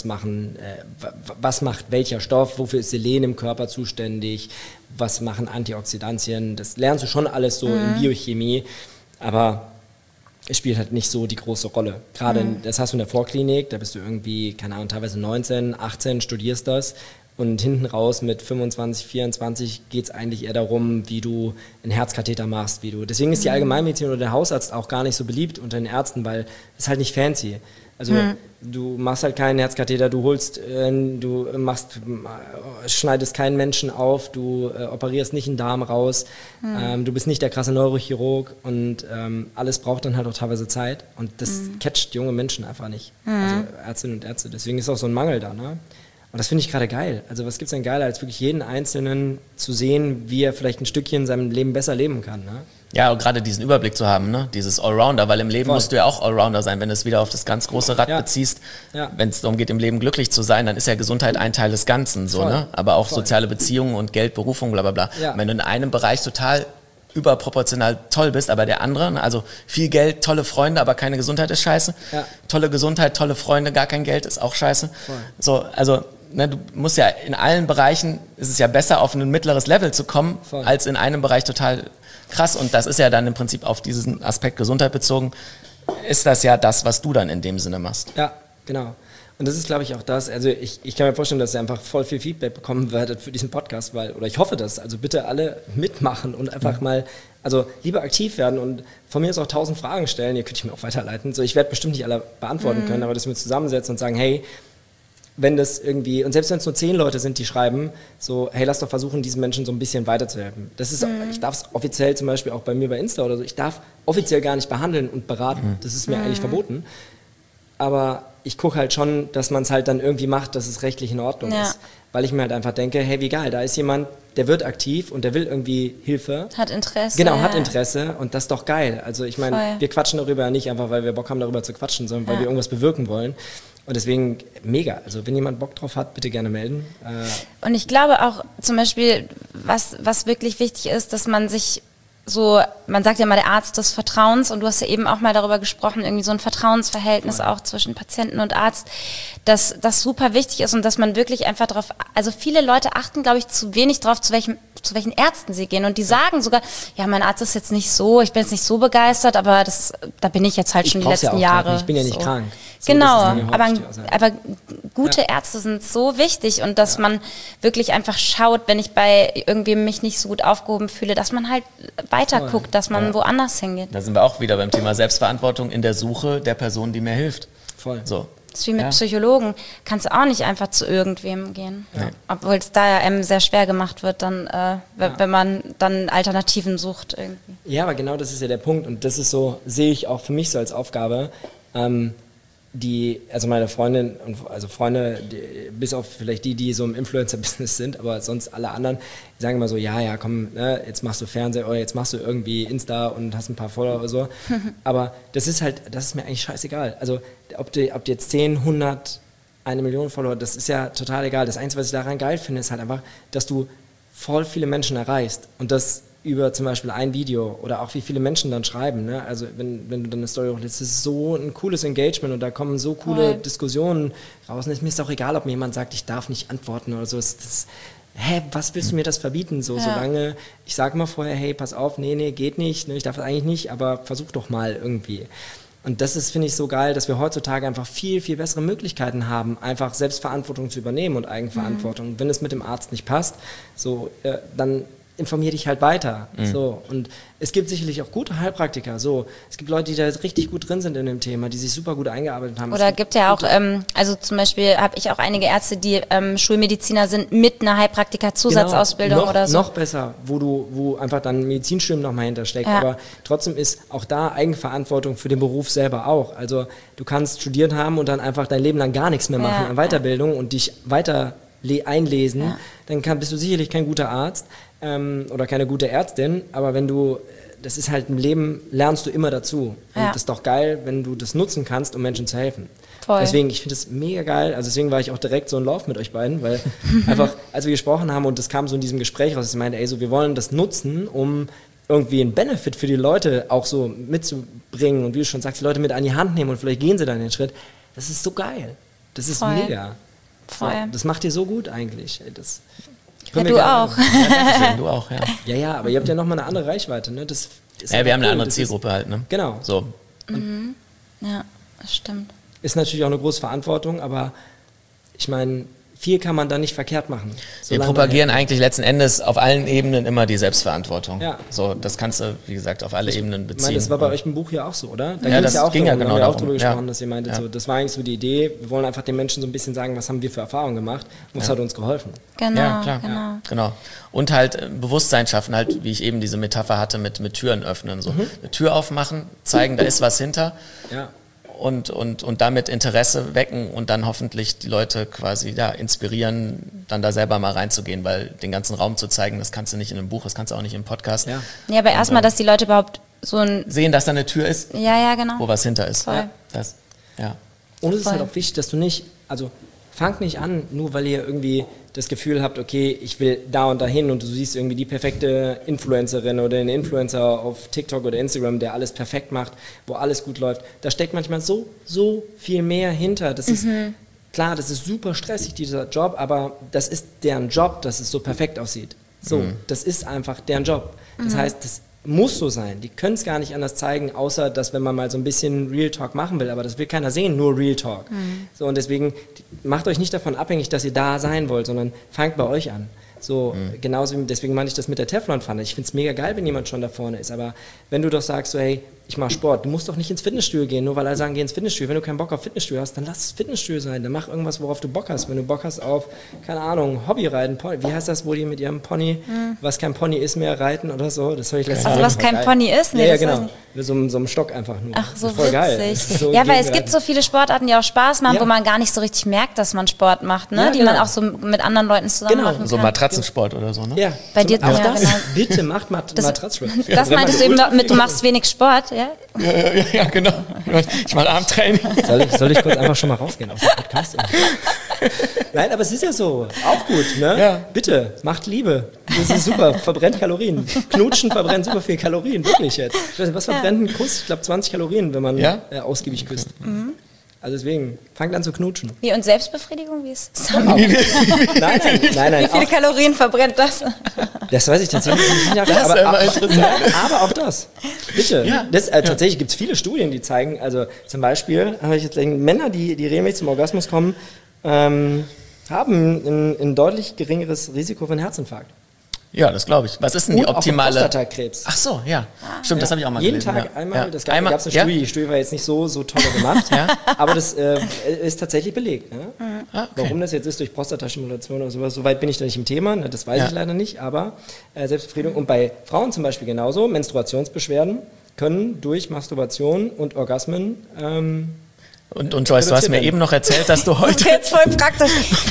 macht welcher Stoff, wofür ist Selen im Körper zuständig, was machen Antioxidantien, das lernst du schon alles so in Biochemie, aber es spielt halt nicht so die große Rolle. Gerade das hast du in der Vorklinik, da bist du irgendwie, keine Ahnung, teilweise 19, 18, studierst das Und hinten raus mit 25, 24 geht es eigentlich eher darum, wie du einen Herzkatheter machst. Deswegen ist die Allgemeinmedizin oder der Hausarzt auch gar nicht so beliebt unter den Ärzten, weil es halt nicht fancy. Also du machst halt keinen Herzkatheter, schneidest keinen Menschen auf, du operierst nicht einen Darm raus, du bist nicht der krasse Neurochirurg und alles braucht dann halt auch teilweise Zeit und das catcht junge Menschen einfach nicht, also Ärztinnen und Ärzte. Deswegen ist auch so ein Mangel da, ne? Und das finde ich gerade geil. Also was gibt es denn geiler, als wirklich jeden Einzelnen zu sehen, wie er vielleicht ein Stückchen in seinem Leben besser leben kann, ne? Ja, und gerade diesen Überblick zu haben, ne? Dieses Allrounder, weil im Leben musst du ja auch Allrounder sein, wenn du es wieder auf das ganz große Rad beziehst. Ja. Wenn es darum geht, im Leben glücklich zu sein, dann ist ja Gesundheit ein Teil des Ganzen, so, ne? Aber auch soziale Beziehungen und Geld, Berufung, bla bla bla. Ja. Wenn du in einem Bereich total überproportional toll bist, aber der andere, ne? Also viel Geld, tolle Freunde, aber keine Gesundheit ist scheiße. Ja. Tolle Gesundheit, tolle Freunde, gar kein Geld ist auch scheiße. Voll. So, also ne, du musst ja in allen Bereichen, ist es ja besser, auf ein mittleres Level zu kommen, als in einem Bereich total krass. Und das ist ja dann im Prinzip auf diesen Aspekt Gesundheit bezogen, ist das ja das, was du dann in dem Sinne machst. Ja, genau. Und das ist, glaube ich, auch das, also ich kann mir vorstellen, dass ihr einfach voll viel Feedback bekommen werdet für diesen Podcast, oder ich hoffe das, also bitte alle mitmachen und einfach mal, also lieber aktiv werden und von mir aus auch 1000 Fragen stellen, ihr könnt mir auch weiterleiten, so, ich werde bestimmt nicht alle beantworten können, aber dass wir zusammensetzen und sagen, hey, wenn das irgendwie, und selbst wenn es nur 10 Leute sind, die schreiben, so, hey, lass doch versuchen, diesen Menschen so ein bisschen weiterzuhelfen. Das ist, ich darf es offiziell zum Beispiel auch bei mir bei Insta oder so, ich darf offiziell gar nicht behandeln und beraten, das ist mir eigentlich verboten, aber ich gucke halt schon, dass man es halt dann irgendwie macht, dass es rechtlich in Ordnung ist, weil ich mir halt einfach denke, hey, wie geil, da ist jemand, der wird aktiv und der will irgendwie Hilfe. Hat Interesse. Genau, hat Interesse und das ist doch geil. Also ich meine, wir quatschen darüber nicht einfach, weil wir Bock haben, darüber zu quatschen, sondern weil wir irgendwas bewirken wollen. Und deswegen mega. Also wenn jemand Bock drauf hat, bitte gerne melden. Und ich glaube auch zum Beispiel, was wirklich wichtig ist, dass man sich so, man sagt ja mal der Arzt des Vertrauens und du hast ja eben auch mal darüber gesprochen, irgendwie so ein Vertrauensverhältnis auch zwischen Patienten und Arzt, dass das super wichtig ist und dass man wirklich einfach darauf, also viele Leute achten, glaube ich, zu wenig drauf, zu welchen Ärzten sie gehen und die sagen sogar, ja, mein Arzt ist jetzt nicht so, ich bin jetzt nicht so begeistert, aber da bin ich jetzt halt schon die letzten Jahre. Ich bin ja nicht krank. So, genau, aber gute Ärzte sind so wichtig und dass man wirklich einfach schaut, wenn ich bei irgendwem mich nicht so gut aufgehoben fühle, dass man halt weiter guckt, dass man woanders hingeht. Da sind wir auch wieder beim Thema Selbstverantwortung in der Suche der Person, die mir hilft. Voll. So. Das ist wie mit Psychologen. Kannst du auch nicht einfach zu irgendwem gehen. Ja. Obwohl es da ja einem sehr schwer gemacht wird, dann, wenn man dann Alternativen sucht irgendwie. Ja, aber genau das ist ja der Punkt. Und das ist so, sehe ich auch für mich so als Aufgabe, also meine Freundin, also Freunde, bis auf vielleicht die so im Influencer-Business sind, aber sonst alle anderen, die sagen immer so, ja, komm, ne, jetzt machst du Fernseher oder jetzt machst du irgendwie Insta und hast ein paar Follower oder so. Aber das ist mir eigentlich scheißegal. Also ob du jetzt 10, 100, 1 Million Follower, das ist ja total egal. Das Einzige, was ich daran geil finde, ist halt einfach, dass du voll viele Menschen erreichst und das über zum Beispiel ein Video oder auch wie viele Menschen dann schreiben. Ne? Also wenn du dann eine Story hochlädst, das ist so ein cooles Engagement und da kommen so coole Diskussionen raus. Und es ist mir ist auch egal, ob mir jemand sagt, ich darf nicht antworten oder so. Was willst du mir das verbieten? Solange ich sage mal vorher, hey, pass auf, nee, geht nicht, ne, ich darf das eigentlich nicht, aber versuch doch mal irgendwie. Und das ist, finde ich, so geil, dass wir heutzutage einfach viel, viel bessere Möglichkeiten haben, einfach Selbstverantwortung zu übernehmen und Eigenverantwortung. Und wenn es mit dem Arzt nicht passt, dann informier dich halt weiter. So. Und es gibt sicherlich auch gute Heilpraktiker. So. Es gibt Leute, die da richtig gut drin sind in dem Thema, die sich super gut eingearbeitet haben. Oder gibt ja auch, also zum Beispiel habe ich auch einige Ärzte, die Schulmediziner sind mit einer Heilpraktiker-Zusatzausbildung oder so. Noch besser, wo einfach dann Medizinstudium nochmal hintersteckt. Ja. Aber trotzdem ist auch da Eigenverantwortung für den Beruf selber auch. Also du kannst studiert haben und dann einfach dein Leben lang gar nichts mehr machen an Weiterbildung und dich weiter einlesen, dann bist du sicherlich kein guter Arzt oder keine gute Ärztin, aber das ist halt im Leben, lernst du immer dazu. Und das ist doch geil, wenn du das nutzen kannst, um Menschen zu helfen. Voll. Deswegen, ich finde das mega geil, also deswegen war ich auch direkt so in Lauf mit euch beiden, weil einfach, als wir gesprochen haben und das kam so in diesem Gespräch raus, ich meinte, wir wollen das nutzen, um irgendwie einen Benefit für die Leute auch so mitzubringen und wie du schon sagst, die Leute mit an die Hand nehmen und vielleicht gehen sie dann den Schritt. Das ist so geil. Das ist mega. Voll. So, das macht dir so gut eigentlich. Du auch. Du auch, ja. Ja, aber ihr habt ja nochmal eine andere Reichweite. Ne? Das ist wir haben eine andere Zielgruppe halt. Ne? Genau. So. Ja, das stimmt. Ist natürlich auch eine große Verantwortung, aber ich meine, viel kann man da nicht verkehrt machen. Wir propagieren eigentlich letzten Endes auf allen Ebenen immer die Selbstverantwortung. Ja. So, das kannst du, wie gesagt, auf alle Ebenen beziehen. Ich meine, das war bei euch im Buch ja auch so, oder? Da Ja, ging's das auch ging ja darum, genau haben wir auch darum. drüber gesprochen, Ja. dass ihr meintet, Ja. so, das war eigentlich so die Idee, wir wollen einfach den Menschen so ein bisschen sagen, was haben wir für Erfahrungen gemacht, was hat uns geholfen. Genau, Ja, klar. genau. Genau. Und halt Bewusstsein schaffen, halt, wie ich eben diese Metapher hatte mit Türen öffnen. So. Eine Tür aufmachen, zeigen, da ist was hinter. Ja. Und damit Interesse wecken und dann hoffentlich die Leute quasi inspirieren, dann da selber mal reinzugehen, weil den ganzen Raum zu zeigen, das kannst du nicht in einem Buch, das kannst du auch nicht im Podcast. Ja. Ja, aber erstmal, dass die Leute überhaupt so ein... Sehen, dass da eine Tür ist, Ja, genau. wo was hinter ist. Voll. Ja. Und es ist Voll. halt auch wichtig, dass du nicht, also fangt nicht an, nur weil ihr irgendwie das Gefühl habt, okay, ich will da und dahin und du siehst irgendwie die perfekte Influencerin oder den Influencer auf TikTok oder Instagram, der alles perfekt macht, wo alles gut läuft. Da steckt manchmal so viel mehr hinter. Das ist klar, das ist super stressig, dieser Job, aber das ist deren Job, dass es so perfekt aussieht. So, das ist einfach deren Job. Das heißt, das muss so sein. Die können es gar nicht anders zeigen, außer dass, wenn man mal so ein bisschen Real Talk machen will, aber das will keiner sehen, nur Real Talk. So, und deswegen macht euch nicht davon abhängig, dass ihr da sein wollt, sondern fangt bei euch an. So, genauso, deswegen meine ich das mit der Teflonpfanne. Ich finde es mega geil, wenn jemand schon da vorne ist, aber wenn du doch sagst, so, hey, ich mache Sport, du musst doch nicht ins Fitnessstudio gehen, nur weil alle sagen, geh ins Fitnessstudio. Wenn du keinen Bock auf Fitnessstudio hast, dann lass es Fitnessstudio sein, dann mach irgendwas, worauf du Bock hast. Wenn du Bock hast auf, keine Ahnung, Hobbyreiten, wie heißt das, wo die mit ihrem Pony, was kein Pony ist mehr, reiten oder so, das habe ich letztens Also was kein Pony ist? Nee, ja, das weiß genau, mit so einem Stock einfach nur. Ach, so Das ist voll geil. witzig. Das ist so Ja, weil es Gegenreiten. gibt so viele Sportarten, die auch Spaß machen, Ja. wo man gar nicht so richtig merkt, dass man Sport macht, ne? Ja, Die genau. man auch so mit anderen Leuten zusammen Genau. machen So kann. Matratzensport oder so, ne? Ja, Bei dir auch ja, das. genau. Bitte macht Matratzsport. Das meintest du eben noch mit, du machst wenig Sport, ja? Ja, genau. Ich mache Armtraining. Soll ich kurz einfach schon mal rausgehen aus dem Podcast? Nein, aber es ist ja so. Auch gut, ne? Ja. Bitte, macht Liebe. Das ist super. Verbrennt Kalorien. Knutschen verbrennt super viel Kalorien, wirklich jetzt. Ich weiß nicht, was verbrennt ein Kuss? Ich glaube 20 Kalorien, wenn man Ja? Ausgiebig küsst. Also deswegen, fangt an zu knutschen. Wie, und Selbstbefriedigung, wie ist es? Nein. Wie viele Auch, Kalorien verbrennt das? das weiß ich tatsächlich nicht. Das ist immer interessant. Aber auch das. Bitte. Ja. Tatsächlich gibt es viele Studien, die zeigen, also zum Beispiel habe ich jetzt Männer, die regelmäßig zum Orgasmus kommen, haben ein deutlich geringeres Risiko für einen Herzinfarkt. Ja, das glaube ich. Was ist denn die Und auch für optimale... Prostatakrebs. Ach so, ja. Stimmt, das habe ich auch mal Jeden gelesen. Tag ja. einmal, Ja. das gab es eine Studie, die Studie war jetzt nicht so toll gemacht, aber das ist tatsächlich belegt. Ne? Ah, okay. Warum das jetzt ist durch Prostatastimulation oder sowas, so weit bin ich da nicht im Thema, ne? Das weiß ich leider nicht, aber Selbstbefriedigung. Und bei Frauen zum Beispiel genauso, Menstruationsbeschwerden können durch Masturbation und Orgasmen Und Joyce, du hast mir eben noch erzählt, dass du Das heute... ist jetzt voll praktisch.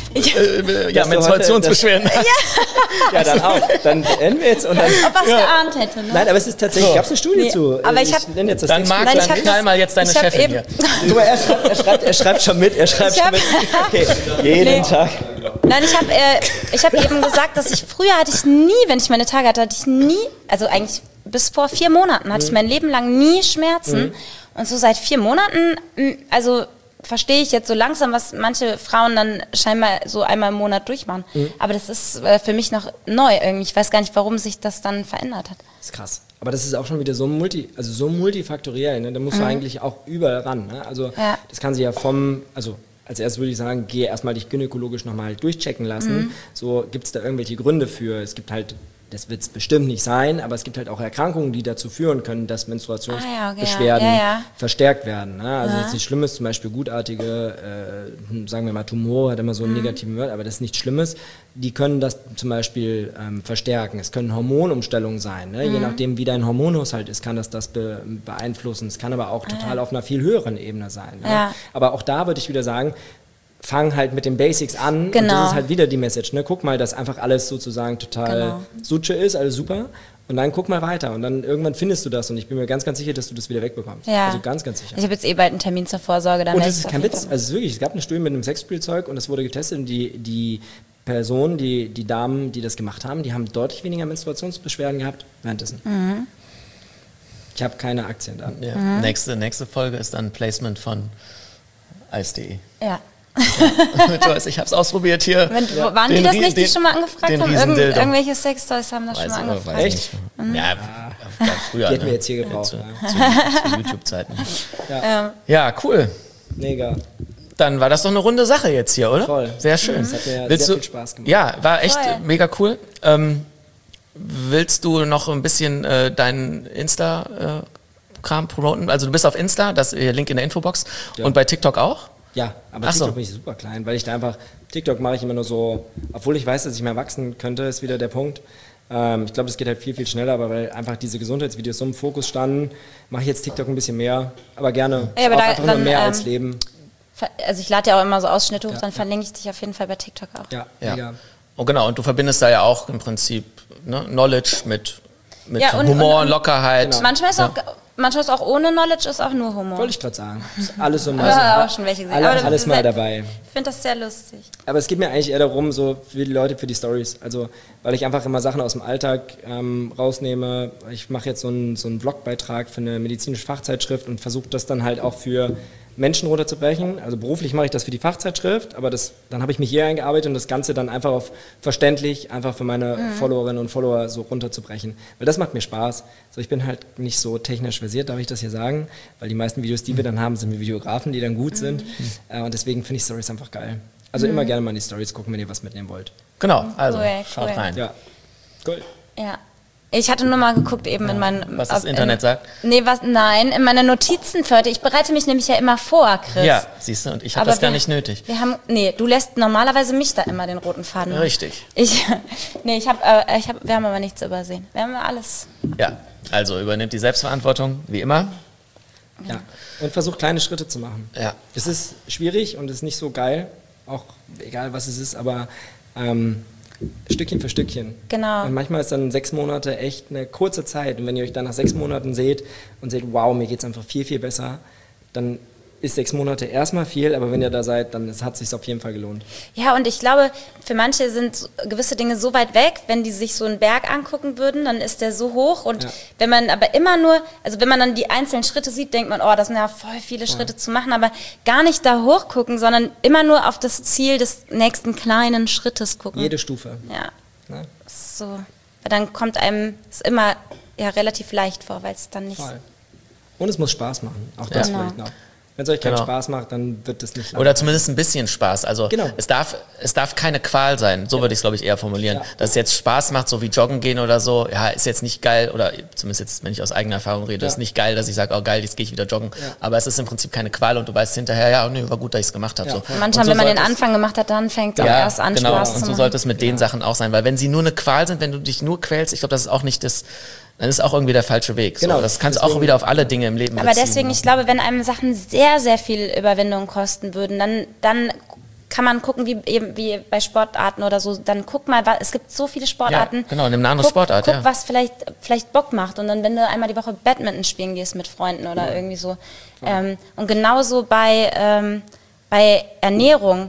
ja, Menstruationsbeschwerden. ja, dann auch. Dann enden wir jetzt und dann... Ob was geahnt hätte, ne? Nein, aber es ist tatsächlich, gab es eine Studie Nee, zu. aber ich nenne jetzt das Dann Experiment. Marc, Nein, ich dann hab knall das- mal jetzt deine ich hab Chefin eben- hier. Guck mal, er schreibt schon mit, Ich hab- Okay, jeden Tag. Nein, ich hab eben gesagt, dass früher hatte ich nie, wenn ich meine Tage hatte, also eigentlich bis vor 4 Monaten hatte ich mein Leben lang nie Schmerzen. Und so seit 4 Monaten, also verstehe ich jetzt so langsam, was manche Frauen dann scheinbar so einmal im Monat durchmachen. Aber das ist für mich noch neu irgendwie. Ich weiß gar nicht, warum sich das dann verändert hat. Das ist krass. Aber das ist auch schon wieder so multifaktoriell. Ne? Da musst du eigentlich auch überall ran. Ne? Also das kann sich ja als erstes würde ich sagen, geh erstmal dich gynäkologisch nochmal durchchecken lassen. So, gibt es da irgendwelche Gründe für? Es gibt halt, das wird es bestimmt nicht sein, aber es gibt halt auch Erkrankungen, die dazu führen können, dass Menstruationsbeschwerden verstärkt werden. Ne? Also das ist nicht Schlimmes, zum Beispiel gutartige, sagen wir mal Tumor, hat immer so einen negativen Wert, aber das ist nichts Schlimmes. Die können das zum Beispiel verstärken. Es können Hormonumstellungen sein. Ne? Je nachdem, wie dein Hormonhaushalt ist, kann das beeinflussen. Es kann aber auch total auf einer viel höheren Ebene sein. Ne? Ja. Aber auch da würde ich wieder sagen, fang halt mit den Basics an. Genau. Und das ist halt wieder die Message. Ne? Guck mal, dass einfach alles sozusagen total Sutsche ist, alles super. Und dann guck mal weiter. Und dann irgendwann findest du das. Und ich bin mir ganz, ganz sicher, dass du das wieder wegbekommst. Ja. Also ganz, ganz sicher. Ich habe jetzt bald einen Termin zur Vorsorge. Dann Und werde das ich ist auf kein jeden Witz. Fall- Also es ist wirklich, es gab eine Studie mit einem Sexspielzeug und das wurde getestet. Und die Personen, die Damen, die das gemacht haben, die haben deutlich weniger Menstruationsbeschwerden gehabt währenddessen. Ich habe keine Aktien da. Ja. Nächste Folge ist dann Placement von Eis.de. Ja. Joyce, ich habe es ausprobiert hier. Waren die das nicht, die schon mal angefragt den haben? Riesendildo. Irgendwelche Sextoys haben das schon mal angefragt. Weiß ich nicht. Ja, früher. Die hätten wir jetzt hier gebraucht. Zu Ja. YouTube-Zeiten. Ja, cool. Mega. Dann war das doch eine runde Sache jetzt hier, oder? Voll. Sehr schön. Das hat mir Willst sehr du, viel Spaß gemacht. Ja, war echt Voll. mega cool. Willst du noch ein bisschen deinen Insta-Kram promoten? Also du bist auf Insta, das Link in der Infobox. Ja. Und bei TikTok auch? Ja, aber Ach so. TikTok bin ich super klein, weil ich da einfach, TikTok mache ich immer nur so, obwohl ich weiß, dass ich mehr wachsen könnte, ist wieder der Punkt. Ich glaube, das geht halt viel, viel schneller, aber weil einfach diese Gesundheitsvideos so im Fokus standen, mache ich jetzt TikTok ein bisschen mehr, aber gerne. Ja, aber auch da- einfach nur dann, mehr als Leben. Also ich lade ja auch immer so Ausschnitte hoch, Ja, dann ja. verlinke ich dich auf jeden Fall bei TikTok auch. Ja, Ja. mega. Oh, genau, und du verbindest da ja auch im Prinzip Knowledge mit Ja, und- Humor, und- Lockerheit. Genau. Manchmal ist auch ohne Knowledge, ist auch nur Humor. Wollte ich gerade sagen. Ist alles so mal Ja, auch schon welche gesehen. Aber alles mal das- dabei. Ich finde das sehr lustig. Aber es geht mir eigentlich eher darum, so für die Leute, für die Stories. Also, weil ich einfach immer Sachen aus dem Alltag rausnehme. Ich mache jetzt so einen Blogbeitrag für eine medizinische Fachzeitschrift und versuche das dann halt auch für Menschen runterzubrechen. Also beruflich mache ich das für die Fachzeitschrift, aber dann habe ich mich hier eingearbeitet und das Ganze dann einfach auf verständlich, einfach für meine Followerinnen und Follower so runterzubrechen. Weil das macht mir Spaß. So, ich bin halt nicht so technisch versiert, darf ich das hier sagen, weil die meisten Videos, die wir dann haben, sind mit Videografen, die dann gut sind. Und deswegen finde ich Stories einfach geil. Also immer gerne mal in die Stories gucken, wenn ihr was mitnehmen wollt. Genau, also Cool, schaut cool. rein. Ja, cool. Ja. Ich hatte nur mal geguckt eben in meinen... Was das Internet sagt? Nee, nein, in meiner Notizen für heute. Ich bereite mich nämlich ja immer vor, Chris. Ja, siehst du, und ich habe Aber das gar wir- nicht nötig. Du lässt normalerweise mich da immer den roten Faden. Richtig. Wir haben aber nichts übersehen. Wir haben alles. Ja, also übernimmt die Selbstverantwortung, wie immer. Ja. Und versucht kleine Schritte zu machen. Ja. Es ist schwierig und es ist nicht so geil, auch egal was es ist, aber Stückchen für Stückchen. Genau. Und manchmal ist dann 6 Monate echt eine kurze Zeit. Und wenn ihr euch dann nach 6 Monaten seht und seht, wow, mir geht es einfach viel, viel besser, dann ist 6 Monate erstmal viel, aber wenn ihr da seid, dann hat es sich auf jeden Fall gelohnt. Ja, und ich glaube, für manche sind gewisse Dinge so weit weg, wenn die sich so einen Berg angucken würden, dann ist der so hoch. Und Ja. wenn man aber immer nur, also wenn man dann die einzelnen Schritte sieht, denkt man, oh, das sind ja voll viele Schritte zu machen, aber gar nicht da hochgucken, sondern immer nur auf das Ziel des nächsten kleinen Schrittes gucken. Jede Stufe. Ja, Ne? so. Weil dann kommt einem es immer ja, relativ leicht vor, weil es dann nicht... Voll. Und es muss Spaß machen. Auch das Genau. vielleicht noch. Wenn es euch keinen Genau. Spaß macht, dann wird es nicht Oder zumindest ein bisschen Spaß. Also Genau. es darf keine Qual sein. So würde ich es, glaube ich, eher formulieren. Ja. Dass es jetzt Spaß macht, so wie Joggen gehen oder so. Ja, ist jetzt nicht geil. Oder zumindest jetzt, wenn ich aus eigener Erfahrung rede, Ja. ist nicht geil, dass ich sage, oh geil, jetzt gehe ich wieder joggen. Ja. Aber es ist im Prinzip keine Qual und du weißt hinterher, ja, nee, war gut, dass ich es gemacht habe. Ja, so. voll. Manchmal, Und so wenn man den sollte es- Anfang gemacht hat, dann fängt es auch Ja, erst an, genau. Spaß Und zu so machen. sollte es mit den Sachen auch sein. Weil wenn sie nur eine Qual sind, wenn du dich nur quälst, ich glaube, das ist auch nicht das, dann ist auch irgendwie der falsche Weg. So, Genau, das kannst du auch deswegen- wieder auf alle Dinge im Leben Aber beziehen. deswegen, ich glaube, wenn einem Sachen sehr, sehr viel Überwindung kosten würden, dann kann man gucken, wie bei Sportarten oder so, dann guck mal, es gibt so viele Sportarten. Ja, genau, nimm eine andere Sportart, Guck, ja. was vielleicht Bock macht und dann, wenn du einmal die Woche Badminton spielen gehst mit Freunden oder irgendwie so. Und genauso bei Ernährung,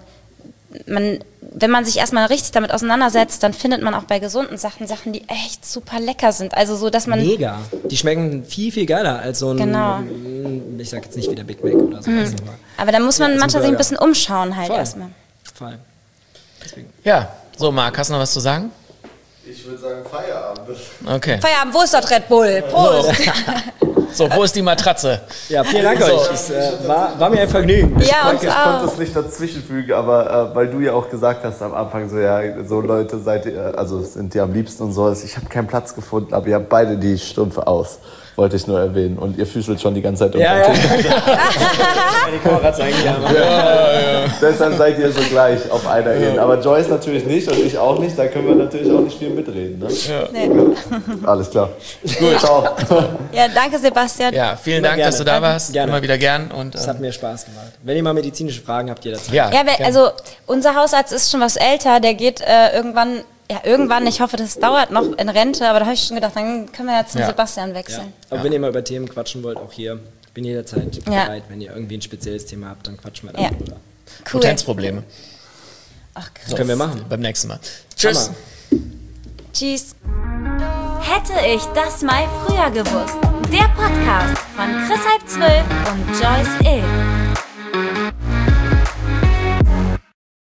wenn man sich erstmal richtig damit auseinandersetzt, dann findet man auch bei gesunden Sachen, die echt super lecker sind. Also so, dass man... Mega. Die schmecken viel, viel geiler als so ein, Genau. ich sag jetzt nicht wie der Big Mac oder sowas. Aber da muss man Ja, zum manchmal sich ein Burger. bisschen umschauen halt Voll. erstmal. Voll. Deswegen. Ja, so Marc, hast du noch was zu sagen? Ich würde sagen Feierabend. Okay. Feierabend, wo ist das Red Bull? Prost! So, wo ist die Matratze? Ja, vielen Dank euch. Es war mir ein Vergnügen. Ja, uns Ich konnte auch. es nicht dazwischenfügen, aber weil du ja auch gesagt hast am Anfang, so ja, so Leute seid ihr, also sind ihr am liebsten und so. Ich habe keinen Platz gefunden, aber ihr habt beide die Strümpfe aus. Wollte ich nur erwähnen. Und ihr füßelt schon die ganze Zeit Ja, ja. Tisch. Die Kamera zeigen, ja. Deshalb seid ihr so gleich auf einer Ebene. Aber Joyce natürlich nicht und ich auch nicht. Da können wir natürlich auch nicht viel mitreden. Ne? Nee. Alles klar. Gut. Ciao. Ja, danke Sebastian. Ja, vielen Immer Dank, gerne. dass du da warst. Gerne. Immer wieder gern. Und, Es hat mir Spaß gemacht. Wenn ihr mal medizinische Fragen habt, jederzeit. ja, Ja, gern. also unser Hausarzt ist schon was älter, der geht irgendwann, ich hoffe, das dauert noch, in Rente, aber da habe ich schon gedacht, dann können wir ja zum Ja. Sebastian Ja. wechseln. Aber wenn ihr mal über Themen quatschen wollt, auch hier, ich bin jederzeit Ja. bereit. Wenn ihr irgendwie ein spezielles Thema habt, dann quatschen wir da Ja. drüber. Cool. Potenzprobleme. Ach, krass. Das können wir machen. Beim nächsten Mal. Tschüss. Hammer. Tschüss. Hätte ich das mal früher gewusst. Der Podcast von Chris Halb 12 und Joyce Ill.